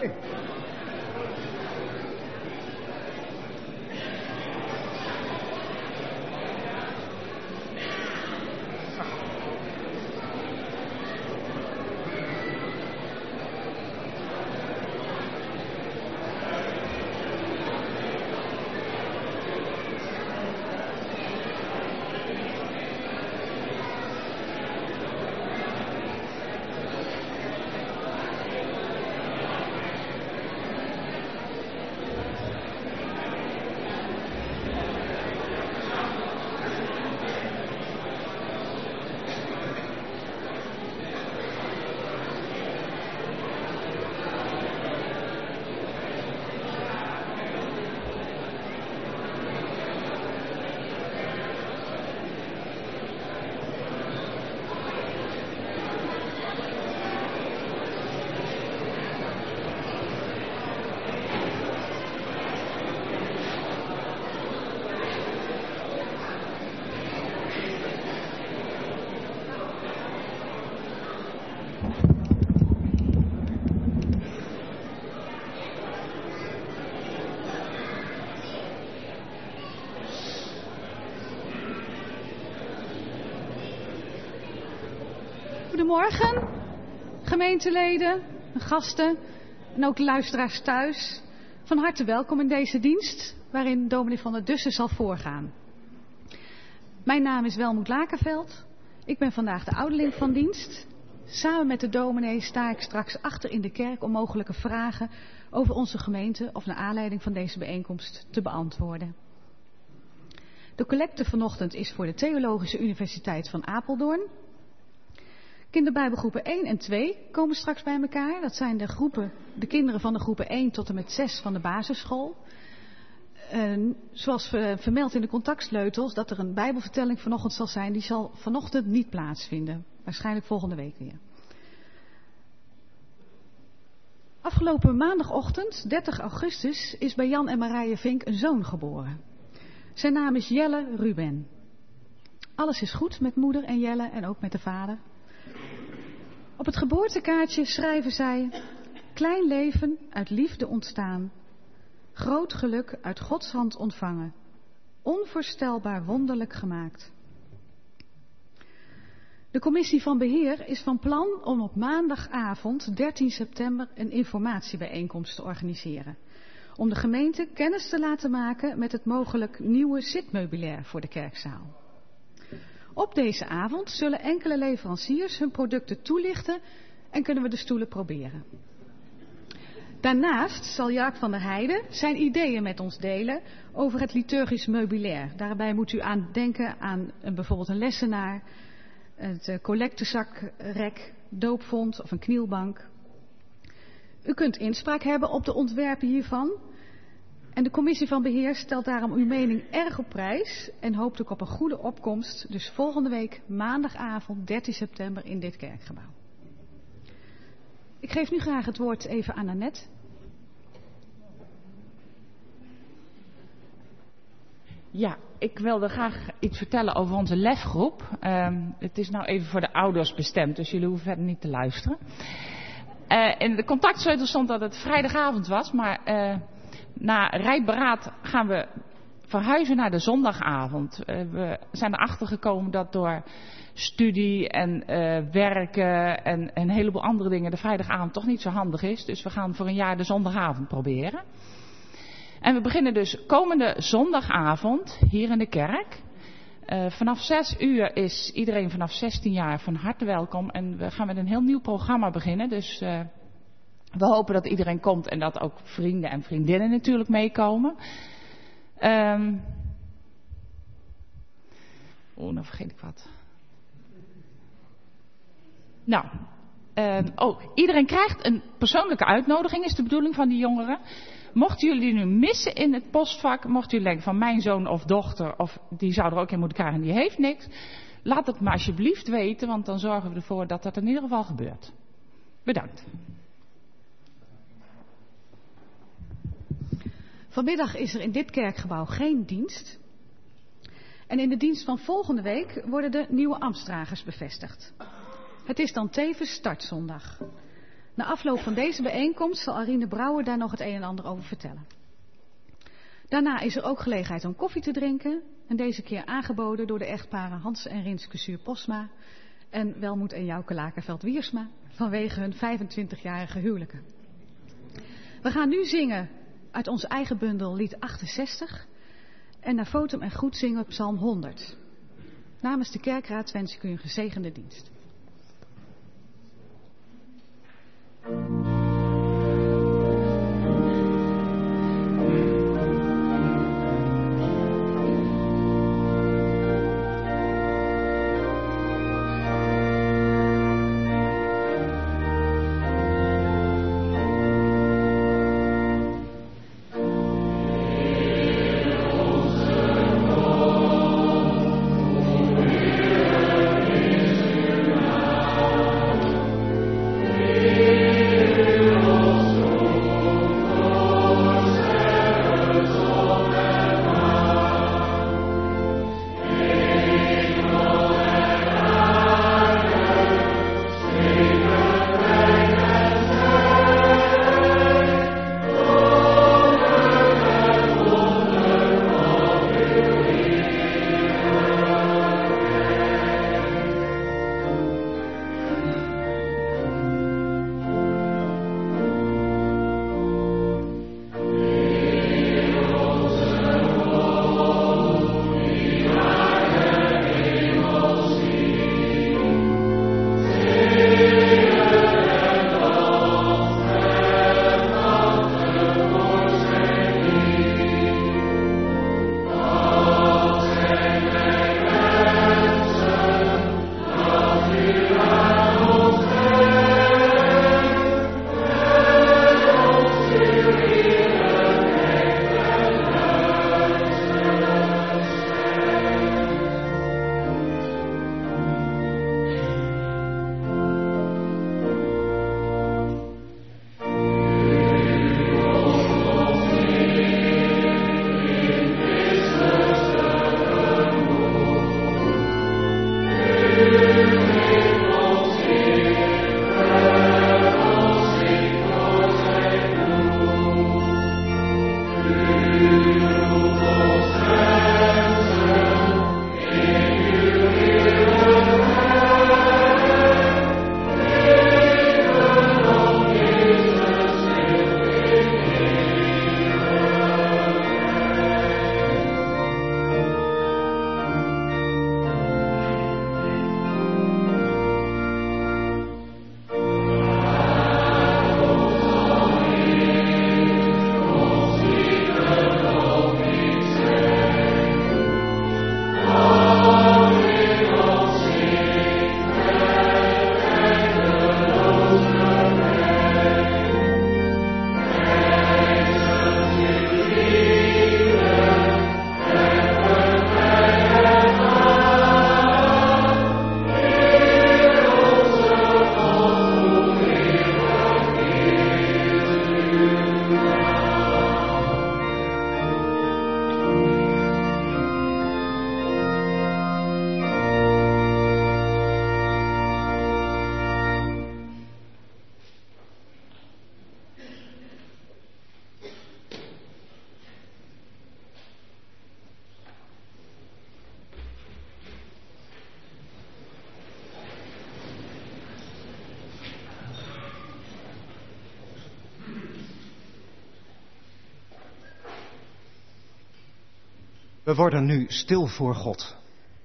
Goedemorgen, gemeenteleden, gasten en ook luisteraars thuis. Van harte welkom in deze dienst, waarin dominee Van der Dussen zal voorgaan. Mijn naam is Welmoed Lakenveld. Ik ben vandaag de ouderling van dienst. Samen met de dominee sta ik straks achter in de kerk om mogelijke vragen over onze gemeente of naar aanleiding van deze bijeenkomst te beantwoorden. De collecte vanochtend is voor de Theologische Universiteit van Apeldoorn. Kinderbijbelgroepen 1 en 2 komen straks bij elkaar. Dat zijn de kinderen van de groepen 1 tot en met 6 van de basisschool. Zoals vermeld in de contactsleutels, dat er een bijbelvertelling vanochtend zal zijn, die zal vanochtend niet plaatsvinden. Waarschijnlijk volgende week weer. Afgelopen maandagochtend, 30 augustus, is bij Jan en Marije Vink een zoon geboren. Zijn naam is Jelle Ruben. Alles is goed met moeder en Jelle en ook met de vader. Op het geboortekaartje schrijven zij: klein leven uit liefde ontstaan, groot geluk uit Gods hand ontvangen, onvoorstelbaar wonderlijk gemaakt. De commissie van beheer is van plan om op maandagavond 13 september een informatiebijeenkomst te organiseren. Om de gemeente kennis te laten maken met het mogelijk nieuwe zitmeubilair voor de kerkzaal. Op deze avond zullen enkele leveranciers hun producten toelichten en kunnen we de stoelen proberen. Daarnaast zal Jaak van der Heijden zijn ideeën met ons delen over het liturgisch meubilair. Daarbij moet u aan denken aan bijvoorbeeld een lessenaar, het collectezakrek, doopvont of een knielbank. U kunt inspraak hebben op de ontwerpen hiervan. En de commissie van beheer stelt daarom uw mening erg op prijs en hoopt ook op een goede opkomst. Dus volgende week maandagavond 13 september in dit kerkgebouw. Ik geef nu graag het woord even aan Annette. Ja, ik wilde graag iets vertellen over onze lefgroep. Het is nou even voor de ouders bestemd, dus jullie hoeven verder niet te luisteren. In de contactsleutel stond dat het vrijdagavond was, maar na rijberaad gaan we verhuizen naar de zondagavond. We zijn erachter gekomen dat door studie en werken en een heleboel andere dingen de vrijdagavond toch niet zo handig is. Dus we gaan voor een jaar de zondagavond proberen. En we beginnen dus komende zondagavond hier in de kerk. Vanaf 6 uur is iedereen vanaf 16 jaar van harte welkom. En we gaan met een heel nieuw programma beginnen. Dus we hopen dat iedereen komt en dat ook vrienden en vriendinnen natuurlijk meekomen. Nou vergeet ik wat. Nou, iedereen krijgt een persoonlijke uitnodiging, is de bedoeling van die jongeren. Mochten jullie nu missen in het postvak, mochten jullie denken van mijn zoon of dochter, of die zou er ook in moeten krijgen en die heeft niks. Laat het maar alsjeblieft weten, want dan zorgen we ervoor dat dat in ieder geval gebeurt. Bedankt. Vanmiddag is er in dit kerkgebouw geen dienst. En in de dienst van volgende week worden de nieuwe ambtsdragers bevestigd. Het is dan tevens startzondag. Na afloop van deze bijeenkomst zal Arine Brouwer daar nog het een en ander over vertellen. Daarna is er ook gelegenheid om koffie te drinken. En deze keer aangeboden door de echtparen Hans en Rinske Zuur-Posma en Welmoed en Jouke Lakerveld-Wiersma vanwege hun 25-jarige huwelijken. We gaan nu zingen uit onze eigen bundel lied 68 en naar Fotum en Goed zingen psalm 100. Namens de kerkraad wens ik u een gezegende dienst. We worden nu stil voor God.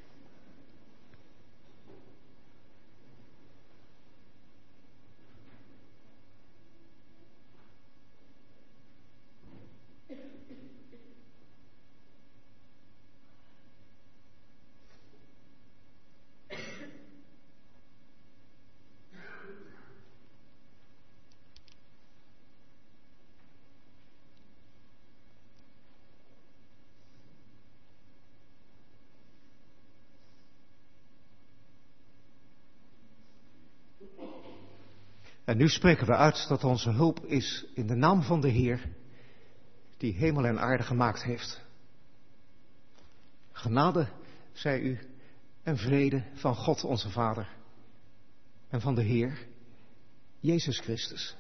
En nu spreken we uit dat onze hulp is in de naam van de Heer, die hemel en aarde gemaakt heeft. Genade, zij u, en vrede van God onze Vader en van de Heer Jezus Christus.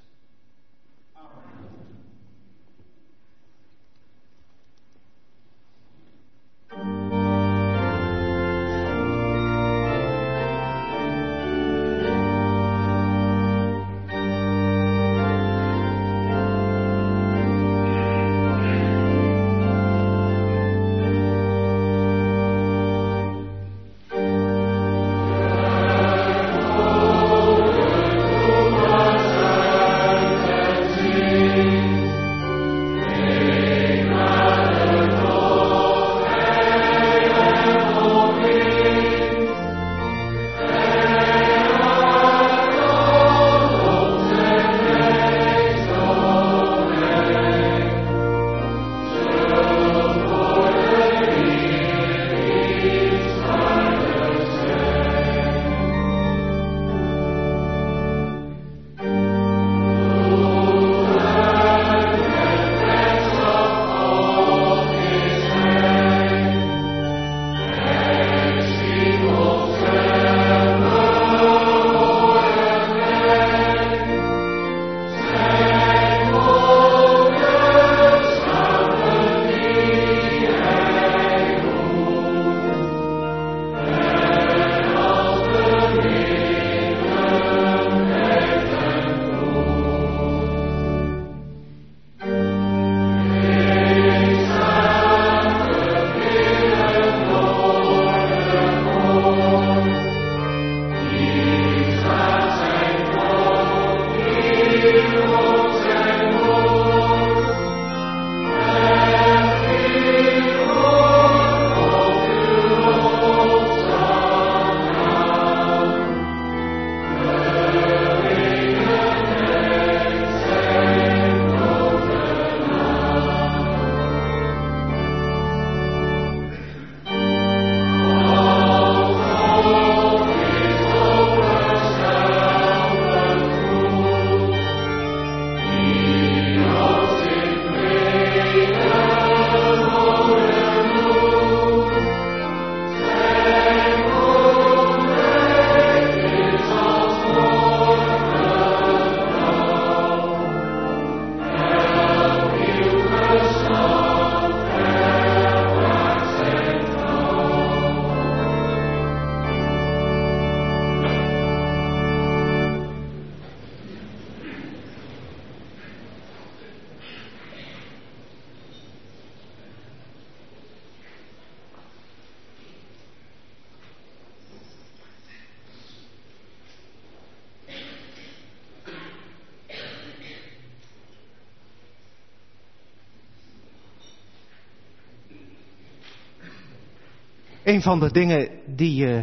Een van de dingen die je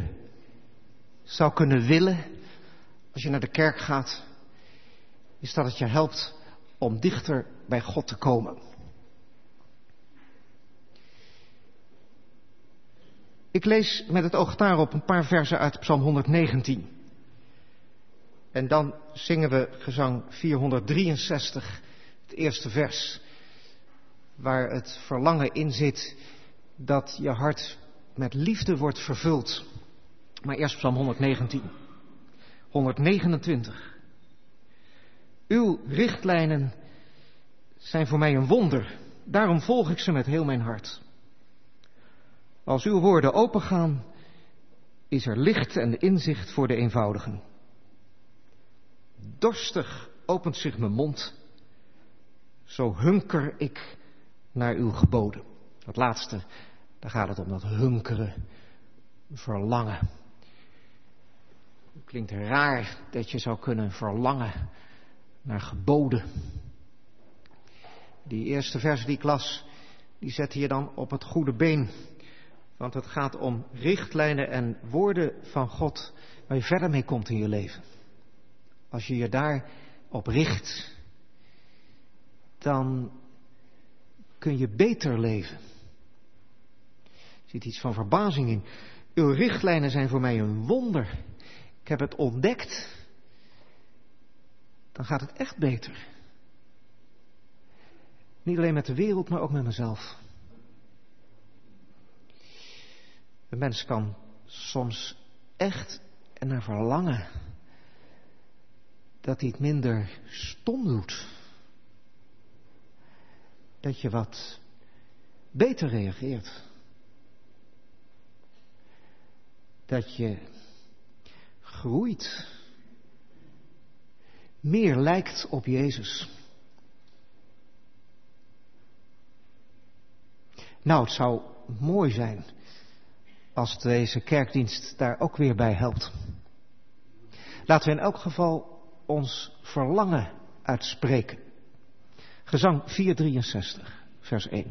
zou kunnen willen als je naar de kerk gaat, is dat het je helpt om dichter bij God te komen. Ik lees met het oog daarop een paar versen uit Psalm 119. En dan zingen we gezang 463, het eerste vers, waar het verlangen in zit dat je hart met liefde wordt vervuld. Maar eerst Psalm 119. 129. Uw richtlijnen zijn voor mij een wonder. Daarom volg ik ze met heel mijn hart. Als uw woorden opengaan, is er licht en inzicht voor de eenvoudigen. Dorstig opent zich mijn mond, zo hunker ik naar uw geboden. Dat laatste, daar gaat het om, dat hunkeren, verlangen. Het klinkt raar dat je zou kunnen verlangen naar geboden. Die eerste vers die ik las, die zette je dan op het goede been. Want het gaat om richtlijnen en woorden van God waar je verder mee komt in je leven. Als je je daar op richt, dan kun je beter leven. Er zit iets van verbazing in. Uw richtlijnen zijn voor mij een wonder. Ik heb het ontdekt. Dan gaat het echt beter. Niet alleen met de wereld, maar ook met mezelf. Een mens kan soms echt ernaar verlangen dat hij het minder stom doet. Dat je wat beter reageert. Dat je groeit. Meer lijkt op Jezus. Nou, het zou mooi zijn als deze kerkdienst daar ook weer bij helpt. Laten we in elk geval ons verlangen uitspreken. Gezang 463, vers 1.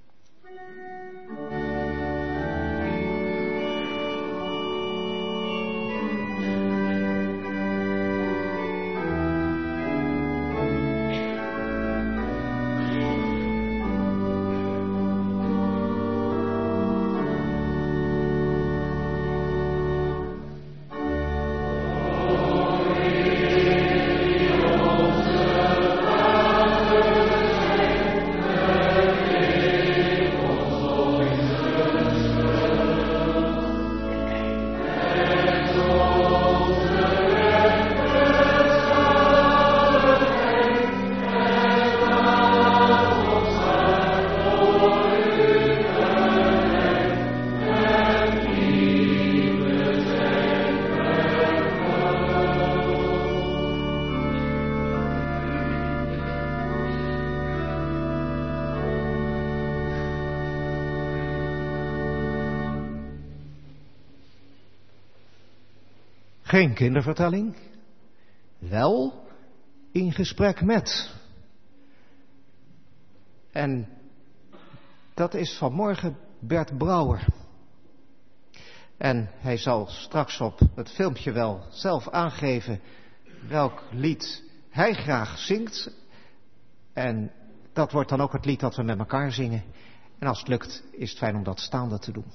Geen kindervertelling, wel in gesprek met. En dat is vanmorgen Bert Brouwer. En hij zal straks op het filmpje wel zelf aangeven welk lied hij graag zingt. En dat wordt dan ook het lied dat we met elkaar zingen. En als het lukt is het fijn om dat staande te doen.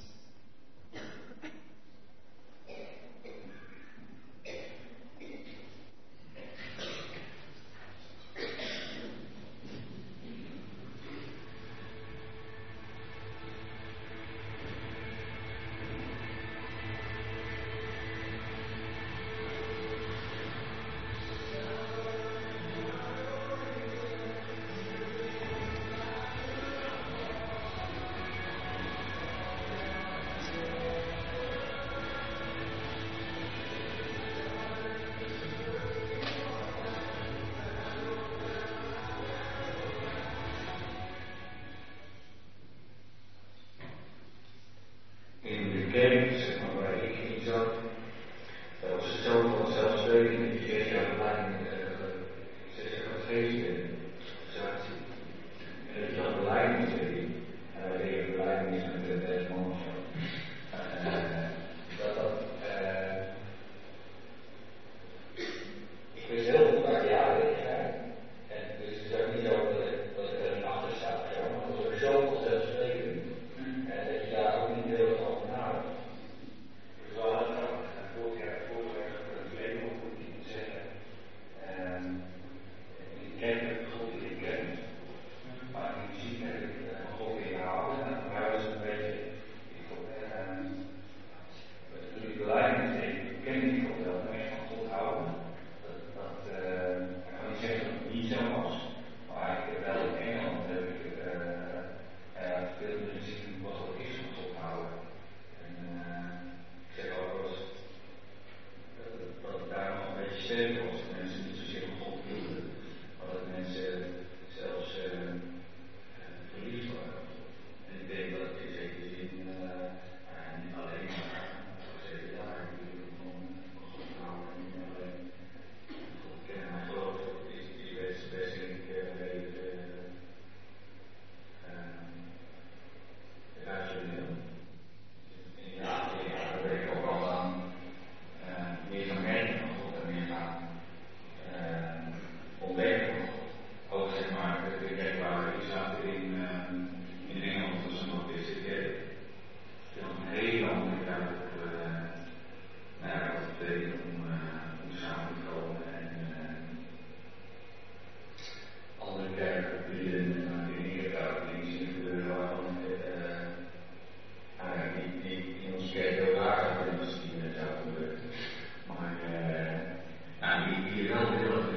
Hier wel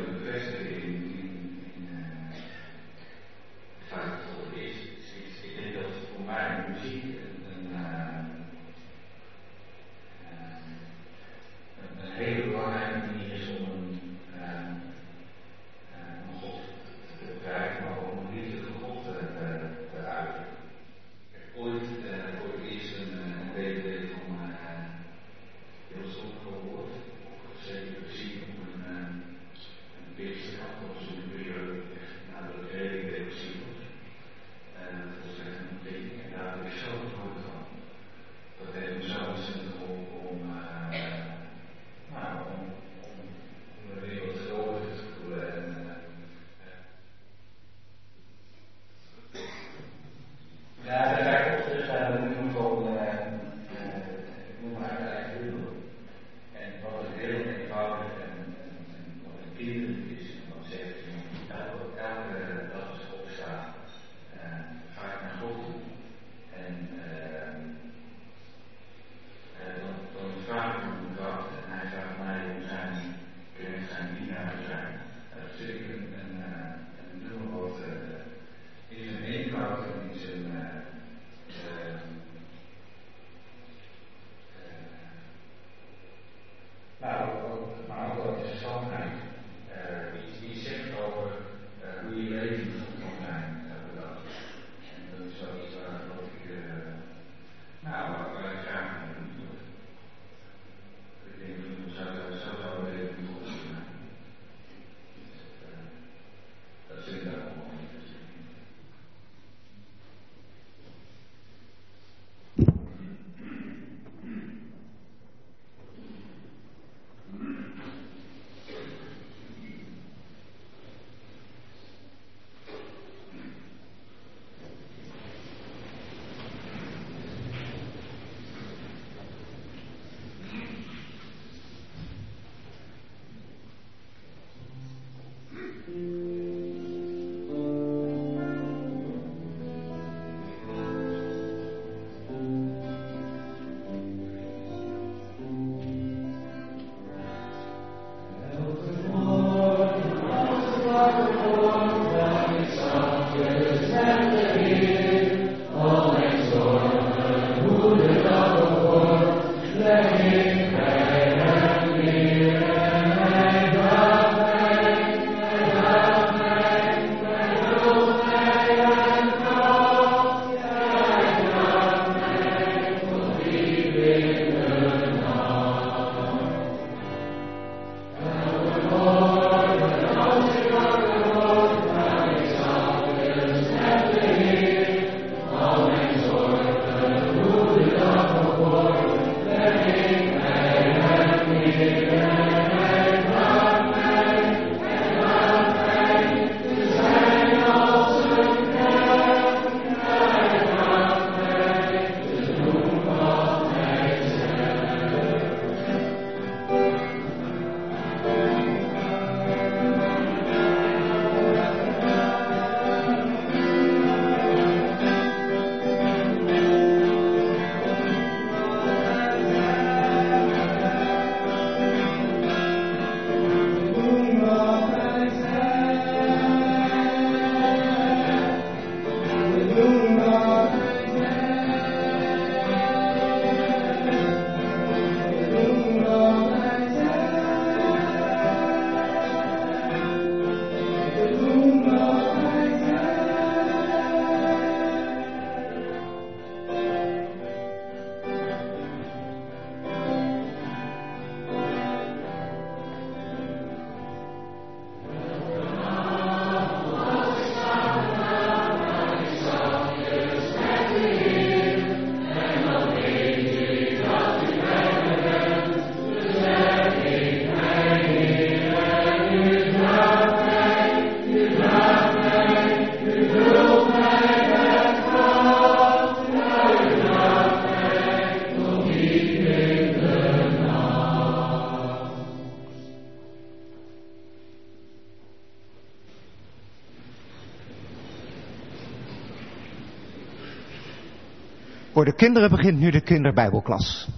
Voor de kinderen begint nu de kinderbijbelklas.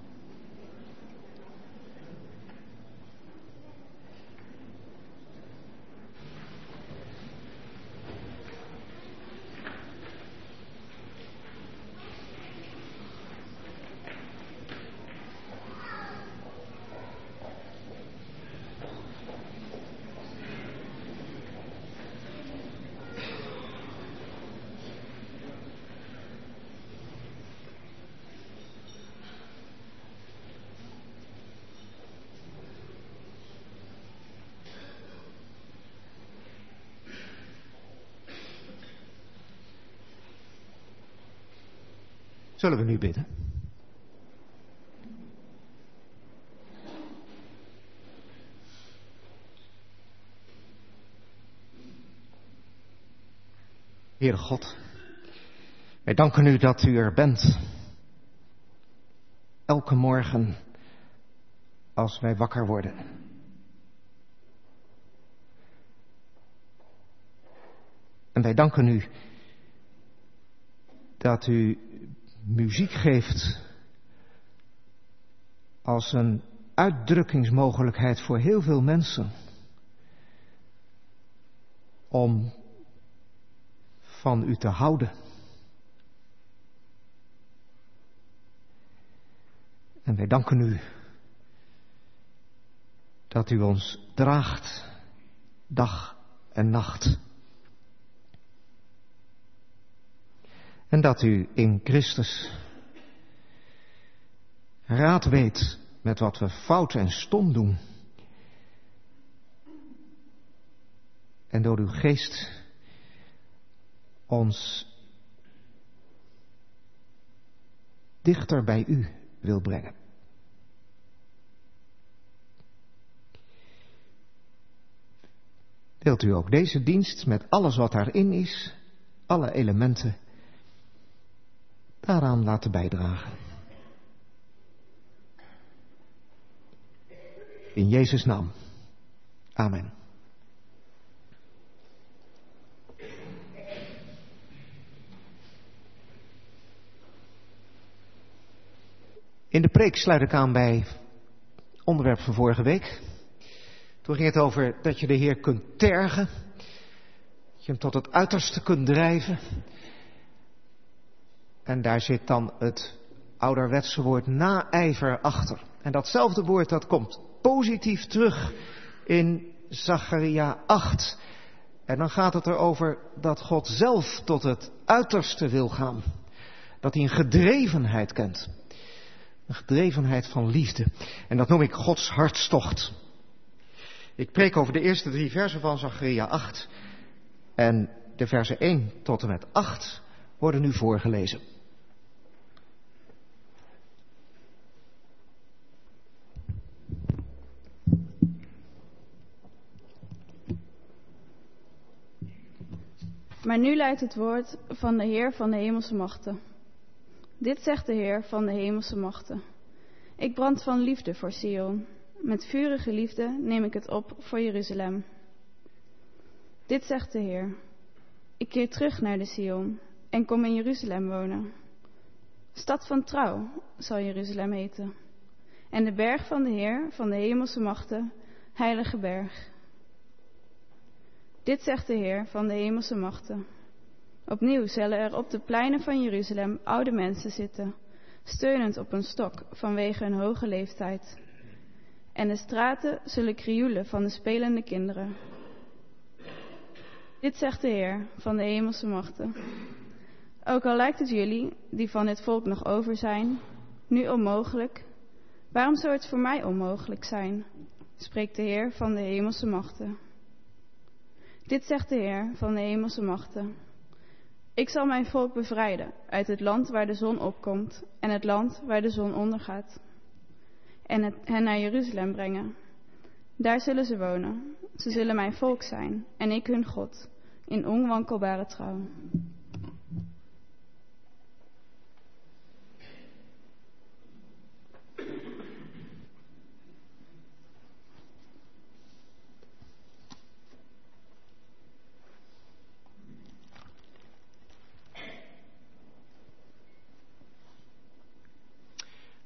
Zullen we nu bidden? Heere God, wij danken u dat u er bent. Elke morgen als wij wakker worden. En wij danken u dat u muziek geeft als een uitdrukkingsmogelijkheid voor heel veel mensen om van u te houden. En wij danken u dat u ons draagt dag en nacht. En dat u in Christus raad weet met wat we fout en stom doen. En door uw geest ons dichter bij u wil brengen. Wilt u ook deze dienst met alles wat daarin is, alle elementen, daaraan laten bijdragen. In Jezus' naam. Amen. In de preek sluit ik aan bij het onderwerp van vorige week. Toen ging het over dat je de Heer kunt tergen. Dat je hem tot het uiterste kunt drijven. En daar zit dan het ouderwetse woord naijver achter. En datzelfde woord dat komt positief terug in Zacharia 8. En dan gaat het erover dat God zelf tot het uiterste wil gaan. Dat hij een gedrevenheid kent. Een gedrevenheid van liefde. En dat noem ik Gods hartstocht. Ik preek over de eerste 3 versen van Zacharia 8. En de versen 1 tot en met 8 worden nu voorgelezen. Maar nu luidt het woord van de Heer van de hemelse machten. Dit zegt de Heer van de hemelse machten. Ik brand van liefde voor Sion. Met vurige liefde neem ik het op voor Jeruzalem. Dit zegt de Heer. Ik keer terug naar de Sion en kom in Jeruzalem wonen. Stad van trouw zal Jeruzalem heten. En de berg van de Heer van de hemelse machten, heilige berg. Dit zegt de Heer van de hemelse machten. Opnieuw zullen er op de pleinen van Jeruzalem oude mensen zitten, steunend op een stok vanwege hun hoge leeftijd. En de straten zullen krioelen van de spelende kinderen. Dit zegt de Heer van de hemelse machten. Ook al lijkt het jullie, die van dit volk nog over zijn, nu onmogelijk, waarom zou het voor mij onmogelijk zijn, spreekt de Heer van de hemelse machten. Dit zegt de Heer van de hemelse machten. Ik zal mijn volk bevrijden uit het land waar de zon opkomt en het land waar de zon ondergaat. En hen naar Jeruzalem brengen. Daar zullen ze wonen. Ze zullen mijn volk zijn en ik hun God, in onwankelbare trouw.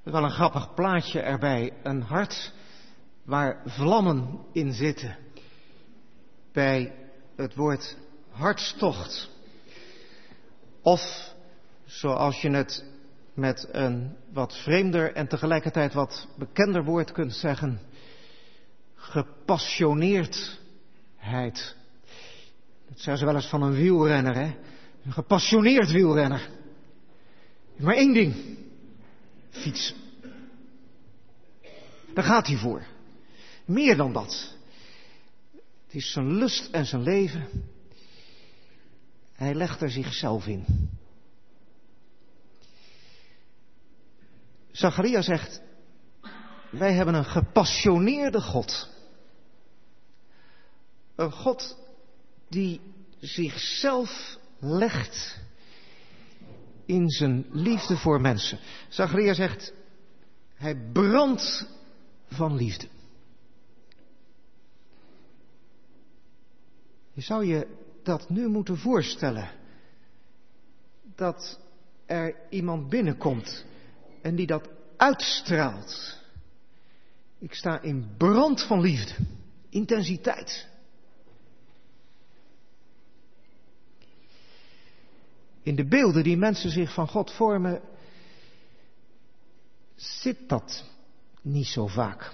wel een grappig plaatje erbij. Een hart waar vlammen in zitten. Bij het woord hartstocht. Of, zoals je het met een wat vreemder en tegelijkertijd wat bekender woord kunt zeggen, gepassioneerdheid. Dat zeggen ze wel eens van een wielrenner, hè? Een gepassioneerd wielrenner. Maar één ding. Fietsen. Daar gaat hij voor. Meer dan dat. Het is zijn lust en zijn leven. Hij legt er zichzelf in. Zacharia zegt, wij hebben een gepassioneerde God. Een God die zichzelf legt in zijn liefde voor mensen. Zacharia zegt, hij brandt van liefde. Je zou je dat nu moeten voorstellen. Dat er iemand binnenkomt en die dat uitstraalt. Ik sta in brand van liefde. Intensiteit. In de beelden die mensen zich van God vormen, zit dat niet zo vaak.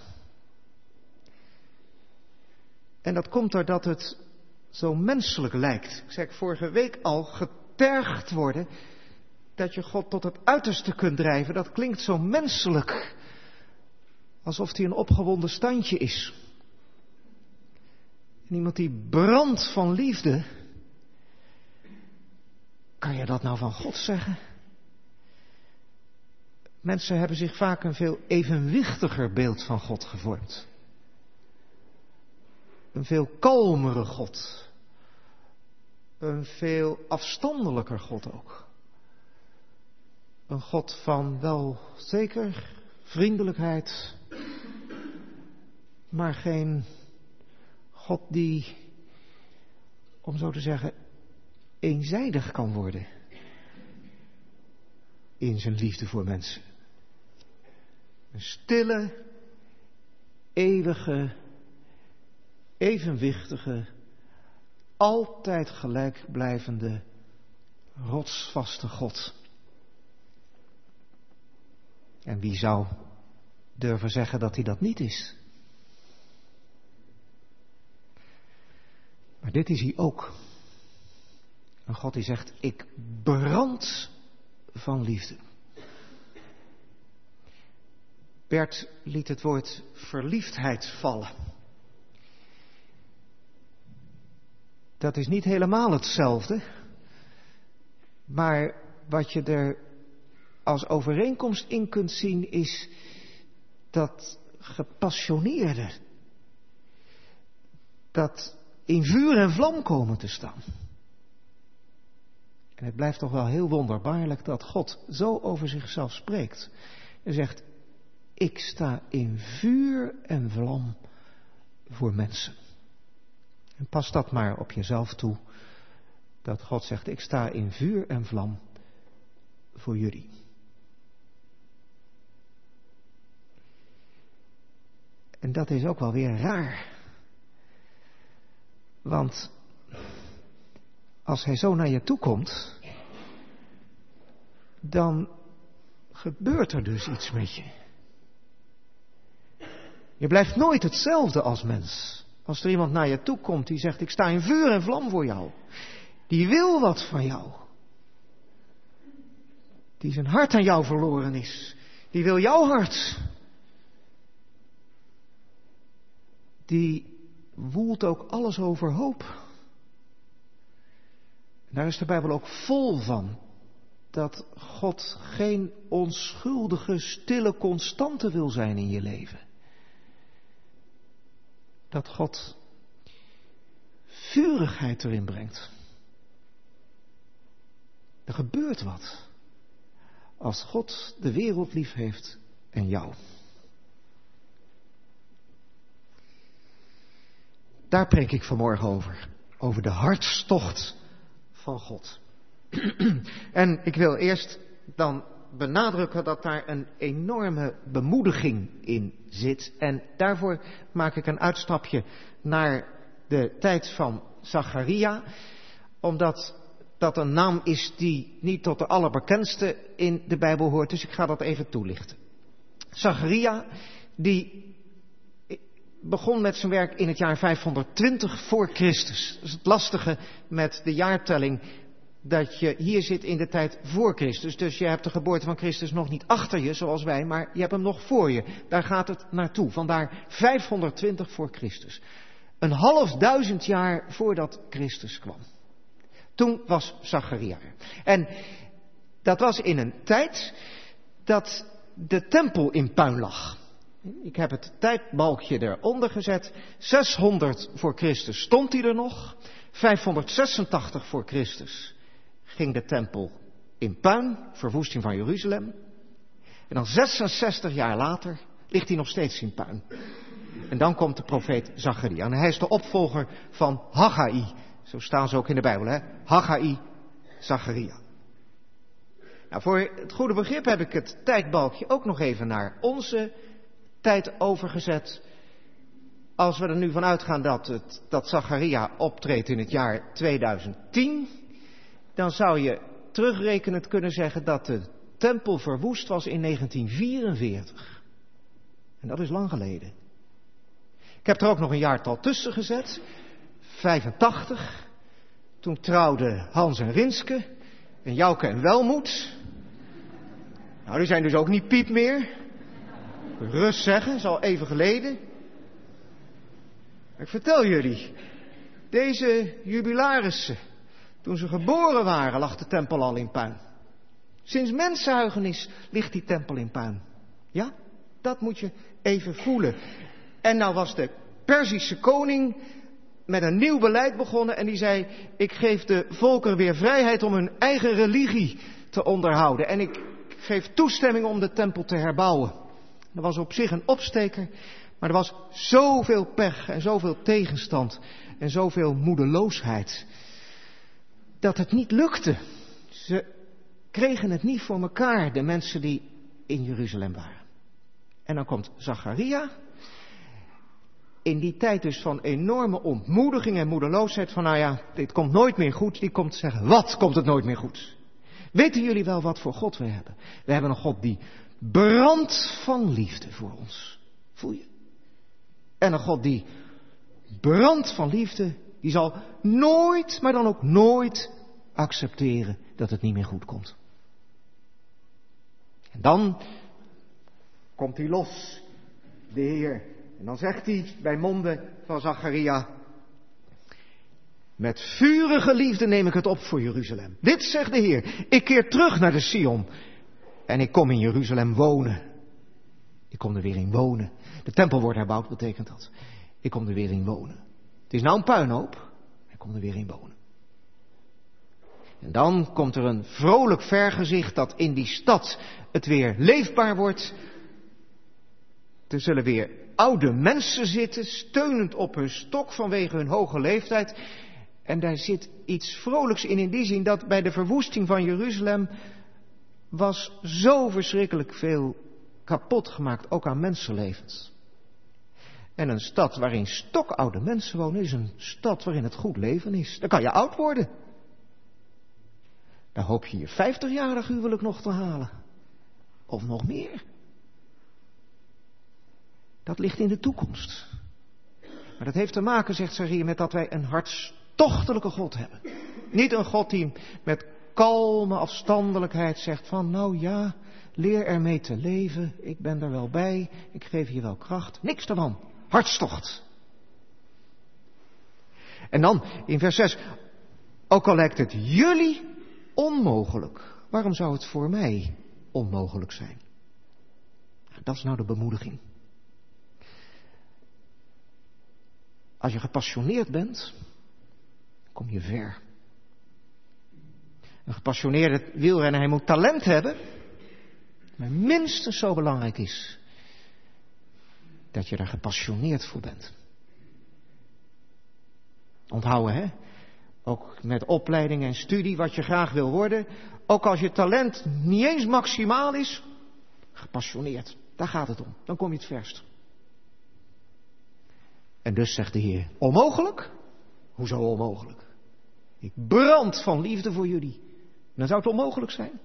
En dat komt doordat het zo menselijk lijkt. Ik zei vorige week al, getergd worden, dat je God tot het uiterste kunt drijven. Dat klinkt zo menselijk, alsof hij een opgewonden standje is. En iemand die brandt van liefde, kan je dat nou van God zeggen? Mensen hebben zich vaak een veel evenwichtiger beeld van God gevormd. Een veel kalmere God. Een veel afstandelijker God ook. Een God van wel zeker vriendelijkheid, maar geen God die, om zo te zeggen, eenzijdig kan worden in zijn liefde voor mensen. Een stille, eeuwige, evenwichtige, altijd gelijk blijvende, rotsvaste God. En wie zou durven zeggen dat hij dat niet is? Maar dit is hij ook. Een God die zegt, ik brand van liefde. Bert liet het woord verliefdheid vallen. Dat is niet helemaal hetzelfde. Maar wat je er als overeenkomst in kunt zien is dat gepassioneerde. Dat in vuur en vlam komen te staan. En het blijft toch wel heel wonderbaarlijk dat God zo over zichzelf spreekt. Hij zegt, ik sta in vuur en vlam voor mensen. En pas dat maar op jezelf toe. Dat God zegt, ik sta in vuur en vlam voor jullie. En dat is ook wel weer raar. Want als hij zo naar je toe komt, dan gebeurt er dus iets met je. Je blijft nooit hetzelfde als mens. Als er iemand naar je toe komt die zegt, ik sta in vuur en vlam voor jou. Die wil wat van jou. Die zijn hart aan jou verloren is. Die wil jouw hart. Die woelt ook alles overhoop. En daar is de Bijbel ook vol van. Dat God geen onschuldige, stille constante wil zijn in je leven. Dat God vurigheid erin brengt. Er gebeurt wat. Als God de wereld lief heeft en jou. Daar preek ik vanmorgen over. Over de hartstocht van God. En ik wil eerst dan benadrukken dat daar een enorme bemoediging in zit. En daarvoor maak ik een uitstapje naar de tijd van Zacharia, omdat dat een naam is die niet tot de allerbekendste in de Bijbel hoort. Dus ik ga dat even toelichten. Zacharia, die begon met zijn werk in het jaar 520 voor Christus. Dat is het lastige met de jaartelling, dat je hier zit in de tijd voor Christus. Dus je hebt de geboorte van Christus nog niet achter je, zoals wij, maar je hebt hem nog voor je. Daar gaat het naartoe. Vandaar 520 voor Christus. 500 jaar voordat Christus kwam. Toen was Zacharia er. En dat was in een tijd dat de tempel in puin lag. Ik heb het tijdbalkje eronder gezet. 600 voor Christus stond hij er nog. 586 voor Christus ging de tempel in puin, verwoesting van Jeruzalem. En dan 66 jaar later ligt hij nog steeds in puin. En dan komt de profeet Zacharia. En hij is de opvolger van Haggai. Zo staan ze ook in de Bijbel, hè? Haggai, Zacharia. Nou, voor het goede begrip heb ik het tijdbalkje ook nog even naar onze tijd overgezet. Als we er nu van uitgaan dat Zacharia optreedt in het jaar 2010, dan zou je terugrekenend kunnen zeggen dat de tempel verwoest was in 1944. En dat is lang geleden. Ik heb er ook nog een jaartal tussen gezet. 85. Toen trouwden Hans en Rinske en Jouke en Welmoed. Nou, die zijn dus ook niet piep meer. Rust zeggen, is al even geleden. Ik vertel jullie, deze jubilarissen, toen ze geboren waren, lag de tempel al in puin. Sinds mensenhuigenis ligt die tempel in puin. Ja, dat moet je even voelen. En nou was de Perzische koning met een nieuw beleid begonnen en die zei, ik geef de volkeren weer vrijheid om hun eigen religie te onderhouden. En ik geef toestemming om de tempel te herbouwen. Dat was op zich een opsteker, maar er was zoveel pech en zoveel tegenstand en zoveel moedeloosheid, dat het niet lukte. Ze kregen het niet voor elkaar, de mensen die in Jeruzalem waren. En dan komt Zacharia, in die tijd dus van enorme ontmoediging en moedeloosheid, van nou ja, dit komt nooit meer goed, die komt te zeggen, wat komt het nooit meer goed? Weten jullie wel wat voor God we hebben? We hebben een God die brandt van liefde voor ons. Voel je? En een God die brandt van liefde, die zal nooit, maar dan ook nooit accepteren dat het niet meer goed komt. En dan komt hij los, de Heer. En dan zegt hij bij monden van Zacharia, met vurige liefde neem ik het op voor Jeruzalem. Dit zegt de Heer, ik keer terug naar de Sion en ik kom in Jeruzalem wonen. Ik kom er weer in wonen. De tempel wordt herbouwd, betekent dat. Ik kom er weer in wonen. Het is nou een puinhoop, ik kom er weer in wonen. En dan komt er een vrolijk vergezicht dat in die stad het weer leefbaar wordt. Er zullen weer oude mensen zitten, steunend op hun stok vanwege hun hoge leeftijd. En daar zit iets vrolijks in die zin dat bij de verwoesting van Jeruzalem was zo verschrikkelijk veel kapot gemaakt, ook aan mensenlevens. En een stad waarin stokoude mensen wonen is een stad waarin het goed leven is. Dan kan je oud worden. Dan hoop je je 50-jarig huwelijk nog te halen. Of nog meer. Dat ligt in de toekomst. Maar dat heeft te maken, zegt Zacharia, met dat wij een hartstochtelijke God hebben. Niet een God die met kalme afstandelijkheid zegt van, nou ja, leer ermee te leven, ik ben er wel bij, ik geef je wel kracht. Niks daarvan. Hartstocht. En dan in vers 6, ook al lijkt het jullie onmogelijk, waarom zou het voor mij onmogelijk zijn? Dat is nou de bemoediging. Als je gepassioneerd bent, kom je ver. Een gepassioneerde wielrenner, hij moet talent hebben, maar minstens zo belangrijk is dat je er gepassioneerd voor bent. Onthouden, hè? Ook met opleiding en studie wat je graag wil worden. Ook als je talent niet eens maximaal is. Gepassioneerd, daar gaat het om. Dan kom je het verst. En dus zegt de Heer, onmogelijk? Hoezo onmogelijk? Ik brand van liefde voor jullie. Dan zou het onmogelijk zijn.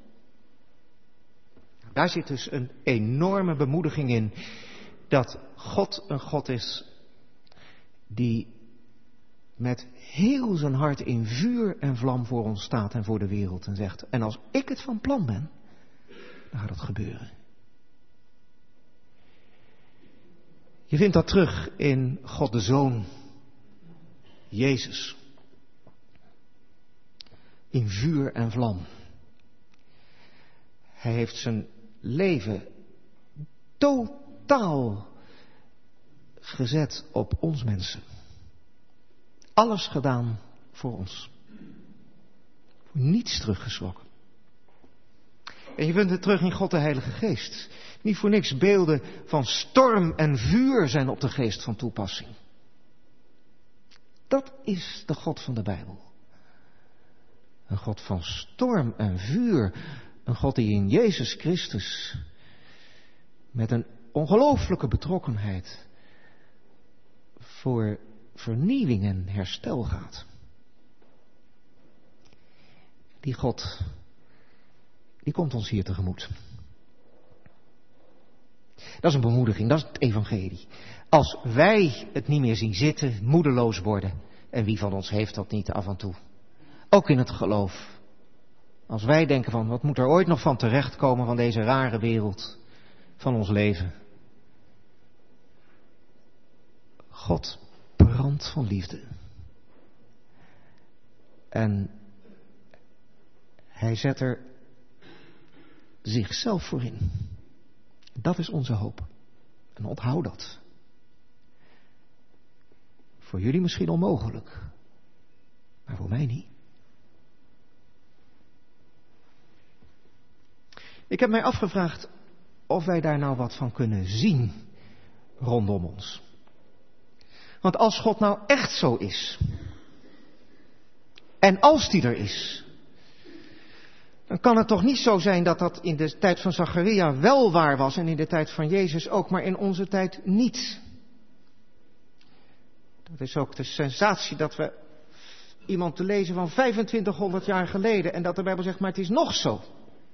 Daar zit dus een enorme bemoediging in. Dat God een God is die met heel zijn hart in vuur en vlam voor ons staat en voor de wereld. En zegt, en als ik het van plan ben, dan gaat het gebeuren. Je vindt dat terug in God de Zoon, Jezus. In vuur en vlam. Hij heeft zijn leven totaal gezet op ons mensen. Alles gedaan voor ons. Niets teruggeschrokken. En je vindt het terug in God de Heilige Geest. Niet voor niks beelden van storm en vuur zijn op de geest van toepassing. Dat is de God van de Bijbel. Een God van storm en vuur. Een God die in Jezus Christus met een ongelooflijke betrokkenheid voor vernieuwing en herstel gaat. Die God, die komt ons hier tegemoet. Dat is een bemoediging, dat is het evangelie. Als wij het niet meer zien zitten, moedeloos worden. En wie van ons heeft dat niet af en toe? Ook in het geloof. Als wij denken van, wat moet er ooit nog van terechtkomen van deze rare wereld, van ons leven. God brandt van liefde. En hij zet er zichzelf voor in. Dat is onze hoop. En onthoud dat. Voor jullie misschien onmogelijk, maar voor mij niet. Ik heb mij afgevraagd of wij daar nou wat van kunnen zien rondom ons. Want als God nou echt zo is, en als die er is, dan kan het toch niet zo zijn dat dat in de tijd van Zacharia wel waar was en in de tijd van Jezus ook, maar in onze tijd niet. Dat is ook de sensatie dat we iemand te lezen van 2500 jaar geleden en dat de Bijbel zegt, maar het is nog zo.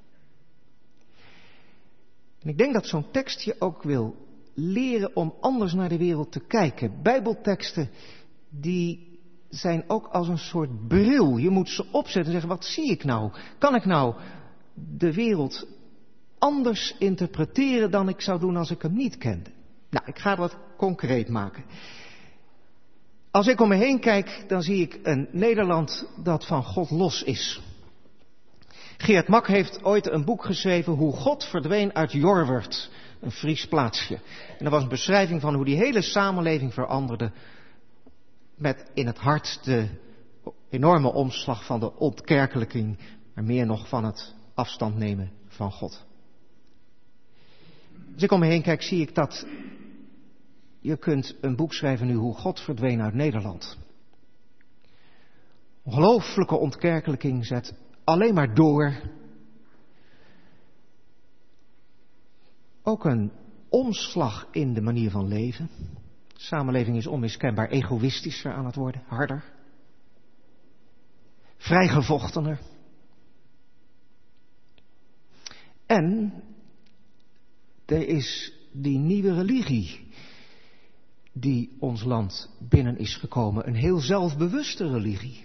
En ik denk dat zo'n tekst je ook wil leren om anders naar de wereld te kijken. Bijbelteksten die zijn ook als een soort bril. Je moet ze opzetten en zeggen, wat zie ik nou? Kan ik nou de wereld anders interpreteren dan ik zou doen als ik hem niet kende? Nou, ik ga dat concreet maken. Als ik om me heen kijk, dan zie ik een Nederland dat van God los is. Geert Mak heeft ooit een boek geschreven, Hoe God verdween uit Jorwert, een Fries plaatsje. En dat was een beschrijving van hoe die hele samenleving veranderde, met in het hart de enorme omslag van de ontkerkelijking, maar meer nog van het afstand nemen van God. Als ik om me heen kijk, zie ik dat je kunt een boek schrijven nu, Hoe God verdween uit Nederland. Ongelooflijke ontkerkelijking zet alleen maar door. Ook een omslag in de manier van leven. De samenleving is onmiskenbaar egoïstischer aan het worden, harder. Vrijgevochtener. En er is die nieuwe religie die ons land binnen is gekomen. Een heel zelfbewuste religie.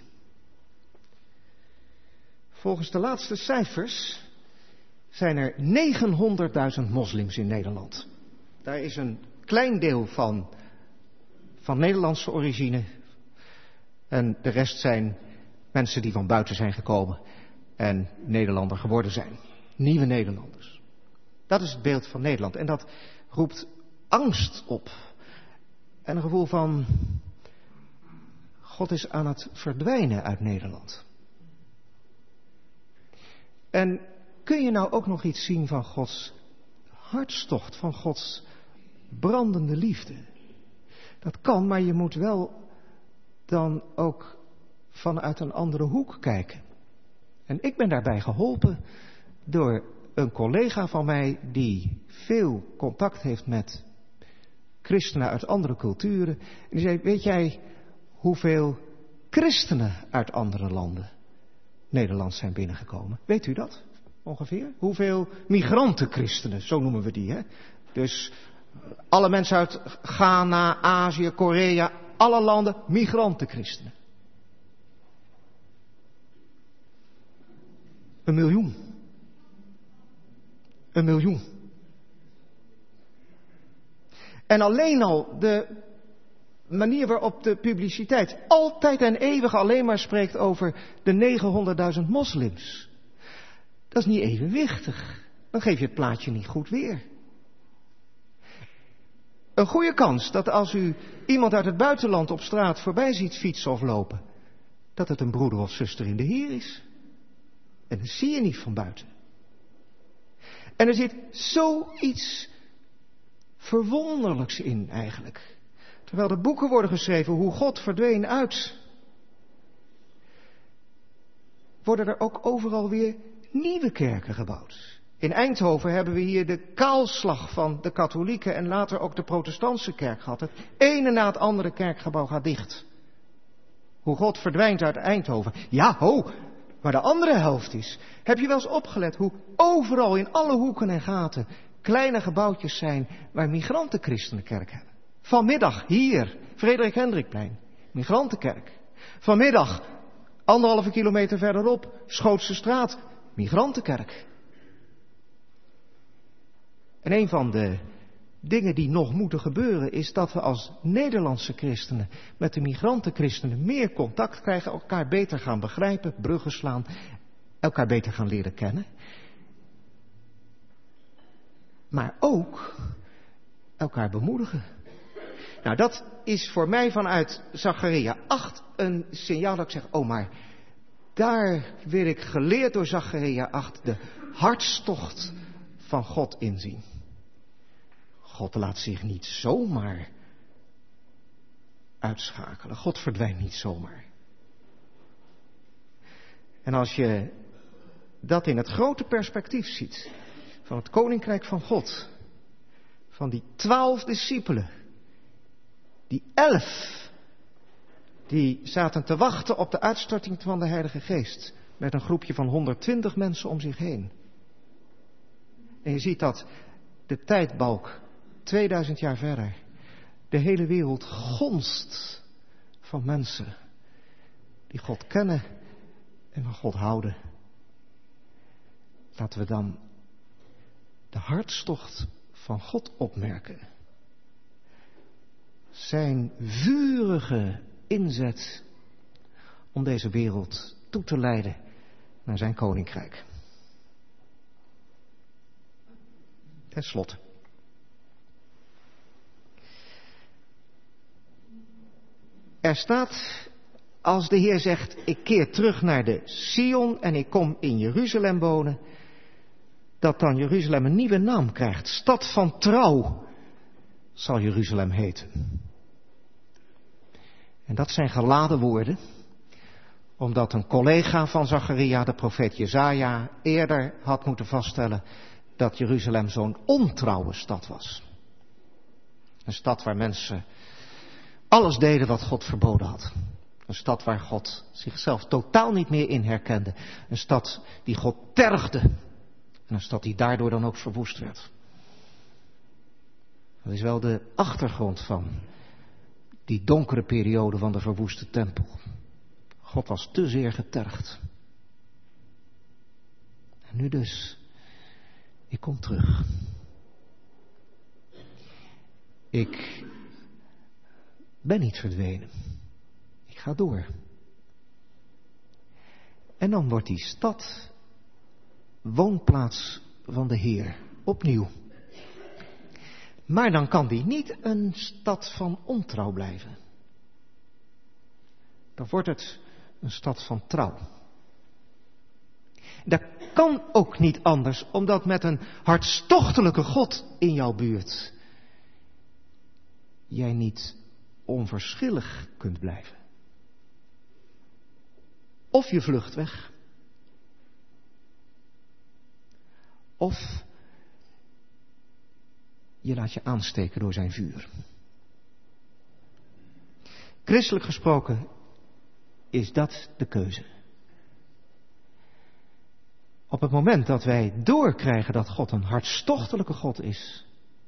Volgens de laatste cijfers zijn er 900.000 moslims in Nederland. Daar is een klein deel van Nederlandse origine. En de rest zijn mensen die van buiten zijn gekomen en Nederlander geworden zijn. Nieuwe Nederlanders. Dat is het beeld van Nederland. En dat roept angst op. En een gevoel van, God is aan het verdwijnen uit Nederland. En kun je nou ook nog iets zien van Gods hartstocht, van Gods brandende liefde? Dat kan, maar je moet wel dan ook vanuit een andere hoek kijken. En ik ben daarbij geholpen door een collega van mij die veel contact heeft met christenen uit andere culturen. En die zei, weet jij hoeveel christenen uit andere landen Nederland zijn binnengekomen? Weet u dat ongeveer? Hoeveel migrantenchristenen, zo noemen we die, hè? Dus alle mensen uit Ghana, Azië, Korea, alle landen, migrantenchristenen. 1 miljoen. 1 miljoen. En alleen al de manier waarop de publiciteit altijd en eeuwig alleen maar spreekt over de 900.000 moslims. Dat is niet evenwichtig. Dan geef je het plaatje niet goed weer. Een goede kans dat als u iemand uit het buitenland op straat voorbij ziet fietsen of lopen, dat het een broeder of zuster in de Heer is. En dat zie je niet van buiten. En er zit zoiets verwonderlijks in eigenlijk. Terwijl er boeken worden geschreven hoe God verdween uit, worden er ook overal weer nieuwe kerken gebouwd. In Eindhoven hebben we hier de kaalslag van de katholieke en later ook de protestantse kerk gehad. Het ene na het andere kerkgebouw gaat dicht. Hoe God verdwijnt uit Eindhoven. Ja, maar de andere helft is. Heb je wel eens opgelet hoe overal in alle hoeken en gaten kleine gebouwtjes zijn waar migrantenchristenen kerk hebben? Vanmiddag hier, Frederik Hendrikplein, migrantenkerk. Vanmiddag, 1,5 kilometer verderop, Schootse straat, migrantenkerk. En een van de dingen die nog moeten gebeuren is dat we als Nederlandse christenen met de migrantenchristenen meer contact krijgen, elkaar beter gaan begrijpen, bruggen slaan, elkaar beter gaan leren kennen. Maar ook elkaar bemoedigen. Nou, dat is voor mij vanuit Zacharia 8 een signaal dat ik zeg, maar daar wil ik geleerd door Zacharia 8 de hartstocht van God inzien. God laat zich niet zomaar uitschakelen. God verdwijnt niet zomaar. En als je dat in het grote perspectief ziet, van het koninkrijk van God, van die 12 discipelen, die 11, die zaten te wachten op de uitstorting van de Heilige Geest, met een groepje van 120 mensen om zich heen. En je ziet dat de tijdbalk 2000 jaar verder, de hele wereld gonst van mensen die God kennen en van God houden. Laten we dan de hartstocht van God opmerken. Zijn vurige inzet om deze wereld toe te leiden naar zijn koninkrijk. Ten slotte. Er staat, als de Heer zegt, ik keer terug naar de Sion en ik kom in Jeruzalem wonen, dat dan Jeruzalem een nieuwe naam krijgt. Stad van trouw zal Jeruzalem heten. En dat zijn geladen woorden, omdat een collega van Zacharia, de profeet Jesaja, eerder had moeten vaststellen dat Jeruzalem zo'n ontrouwe stad was. Een stad waar mensen alles deden wat God verboden had. Een stad waar God zichzelf totaal niet meer in herkende. Een stad die God tergde. En een stad die daardoor dan ook verwoest werd. Dat is wel de achtergrond van die donkere periode van de verwoeste tempel. God was te zeer getergd. En nu dus, ik kom terug. Ik ben niet verdwenen. Ik ga door. En dan wordt die stad woonplaats van de Heer. Opnieuw. Maar dan kan die niet een stad van ontrouw blijven. Dan wordt het een stad van trouw. Dat kan ook niet anders, omdat met een hartstochtelijke God in jouw buurt jij niet onverschillig kunt blijven. Of je vlucht weg. Of je laat je aansteken door zijn vuur. Christelijk gesproken is dat de keuze. Op het moment dat wij doorkrijgen dat God een hartstochtelijke God is,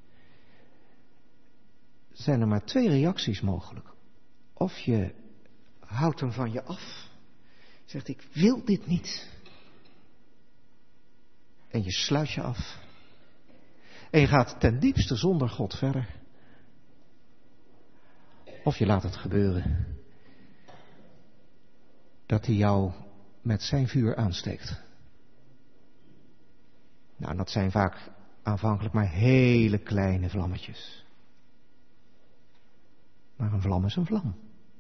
zijn er maar 2 reacties mogelijk. Of je houdt hem van je af, zegt ik wil dit niet. En je sluit je af. En je gaat ten diepste zonder God verder. Of je laat het gebeuren. Dat hij jou met zijn vuur aansteekt. Nou, dat zijn vaak aanvankelijk maar hele kleine vlammetjes. Maar een vlam is een vlam.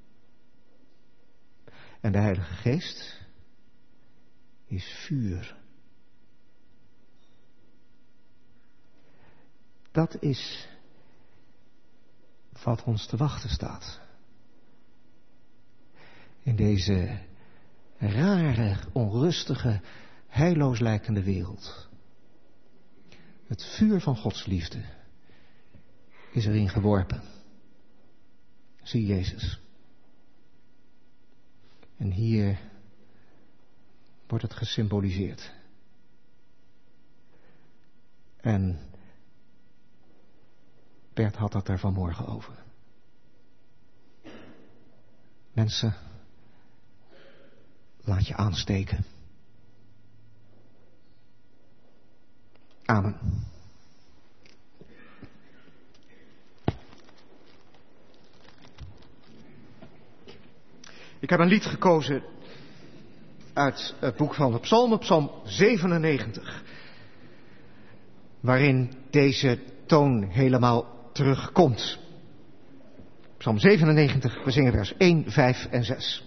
En de Heilige Geest is vuur. Dat is wat ons te wachten staat. In deze rare, onrustige, heilloos lijkende wereld. Het vuur van Gods liefde is erin geworpen. Zie Jezus. En hier wordt het gesymboliseerd. En Bert had het er vanmorgen over. Mensen, laat je aansteken. Amen. Ik heb een lied gekozen uit het boek van de Psalmen, Psalm 97. Waarin deze toon helemaal terugkomt. Psalm 97, we zingen vers 1, 5 en 6.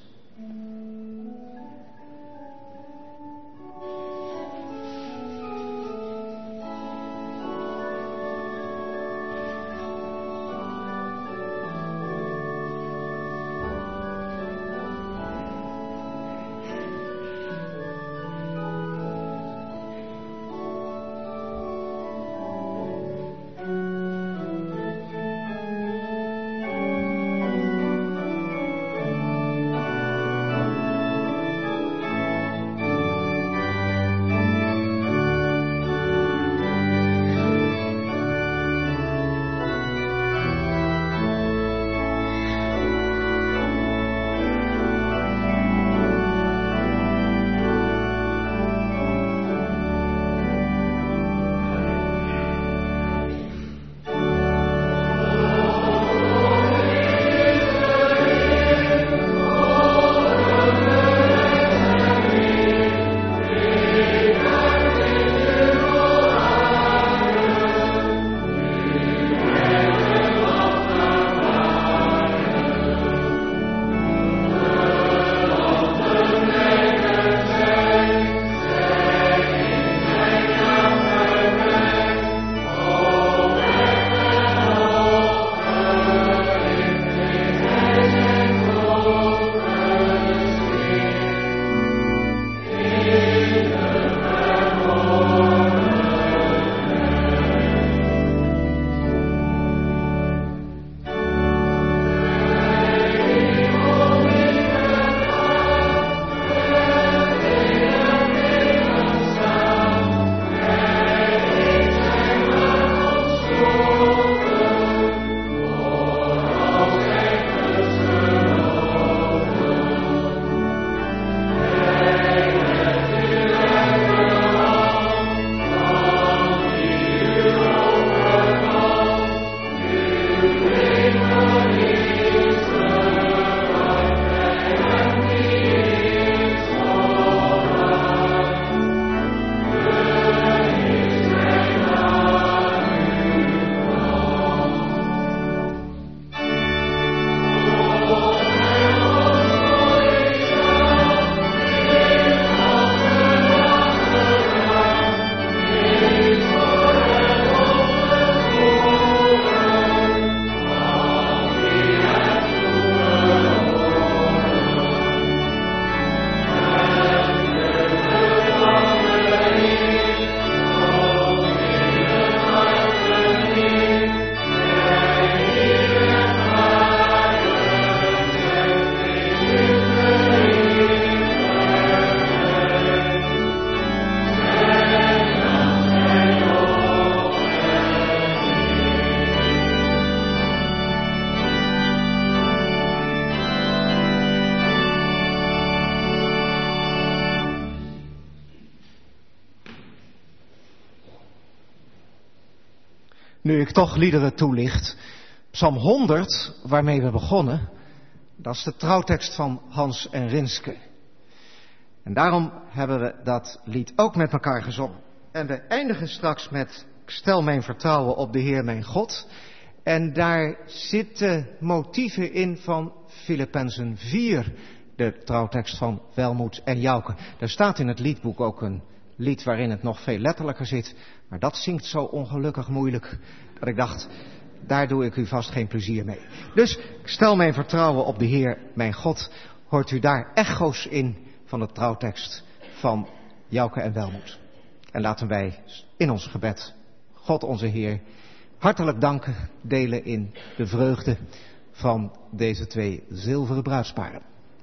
Nu ik toch liederen toelicht. Psalm 100, waarmee we begonnen, dat is de trouwtekst van Hans en Rinske. En daarom hebben we dat lied ook met elkaar gezongen. En we eindigen straks met ik stel mijn vertrouwen op de Heer mijn God. En daar zitten motieven in van Filippenzen 4, de trouwtekst van Welmoed en Jouke. Er staat in het liedboek ook een lied waarin het nog veel letterlijker zit. Maar dat zingt zo ongelukkig moeilijk dat ik dacht, daar doe ik u vast geen plezier mee. Dus ik stel mijn vertrouwen op de Heer mijn God. Hoort u daar echo's in van de trouwtekst van Jouke en Welmoed. En laten wij in ons gebed God onze Heer hartelijk danken, delen in de vreugde van deze twee zilveren bruidsparen.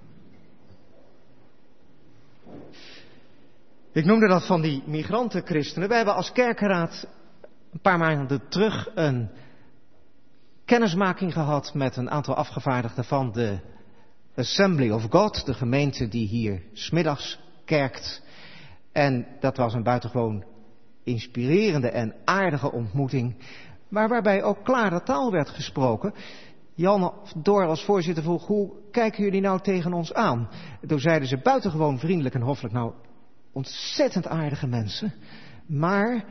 Ik noemde dat van die migrantenchristenen. Wij hebben als kerkenraad een paar maanden terug een kennismaking gehad met een aantal afgevaardigden van de Assembly of God, de gemeente die hier 's middags kerkt. En dat was een buitengewoon inspirerende en aardige ontmoeting, maar waarbij ook klare taal werd gesproken. Jan Door als voorzitter vroeg, hoe kijken jullie nou tegen ons aan? Toen zeiden ze buitengewoon vriendelijk en hoffelijk, nou, ontzettend aardige mensen, maar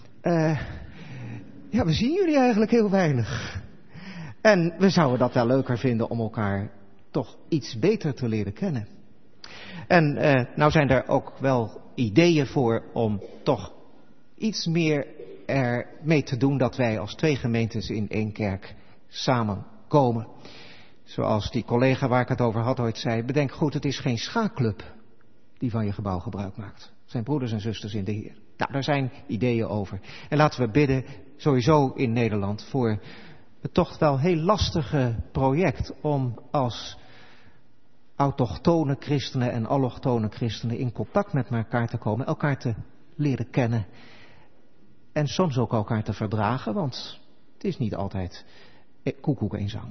ja, we zien jullie eigenlijk heel weinig. En we zouden dat wel leuker vinden om elkaar toch iets beter te leren kennen. En nou zijn er ook wel ideeën voor om toch iets meer ermee te doen dat wij als twee gemeentes in één kerk samenkomen. Zoals die collega waar ik het over had ooit zei, bedenk goed, het is geen schaakclub die van je gebouw gebruik maakt. Het zijn broeders en zusters in de Heer. Nou, daar zijn ideeën over. En laten we bidden, sowieso in Nederland, voor het toch wel heel lastige project om als autochtone christenen en allochtone christenen in contact met elkaar te komen, elkaar te leren kennen en soms ook elkaar te verdragen, want het is niet altijd koekoek en zang.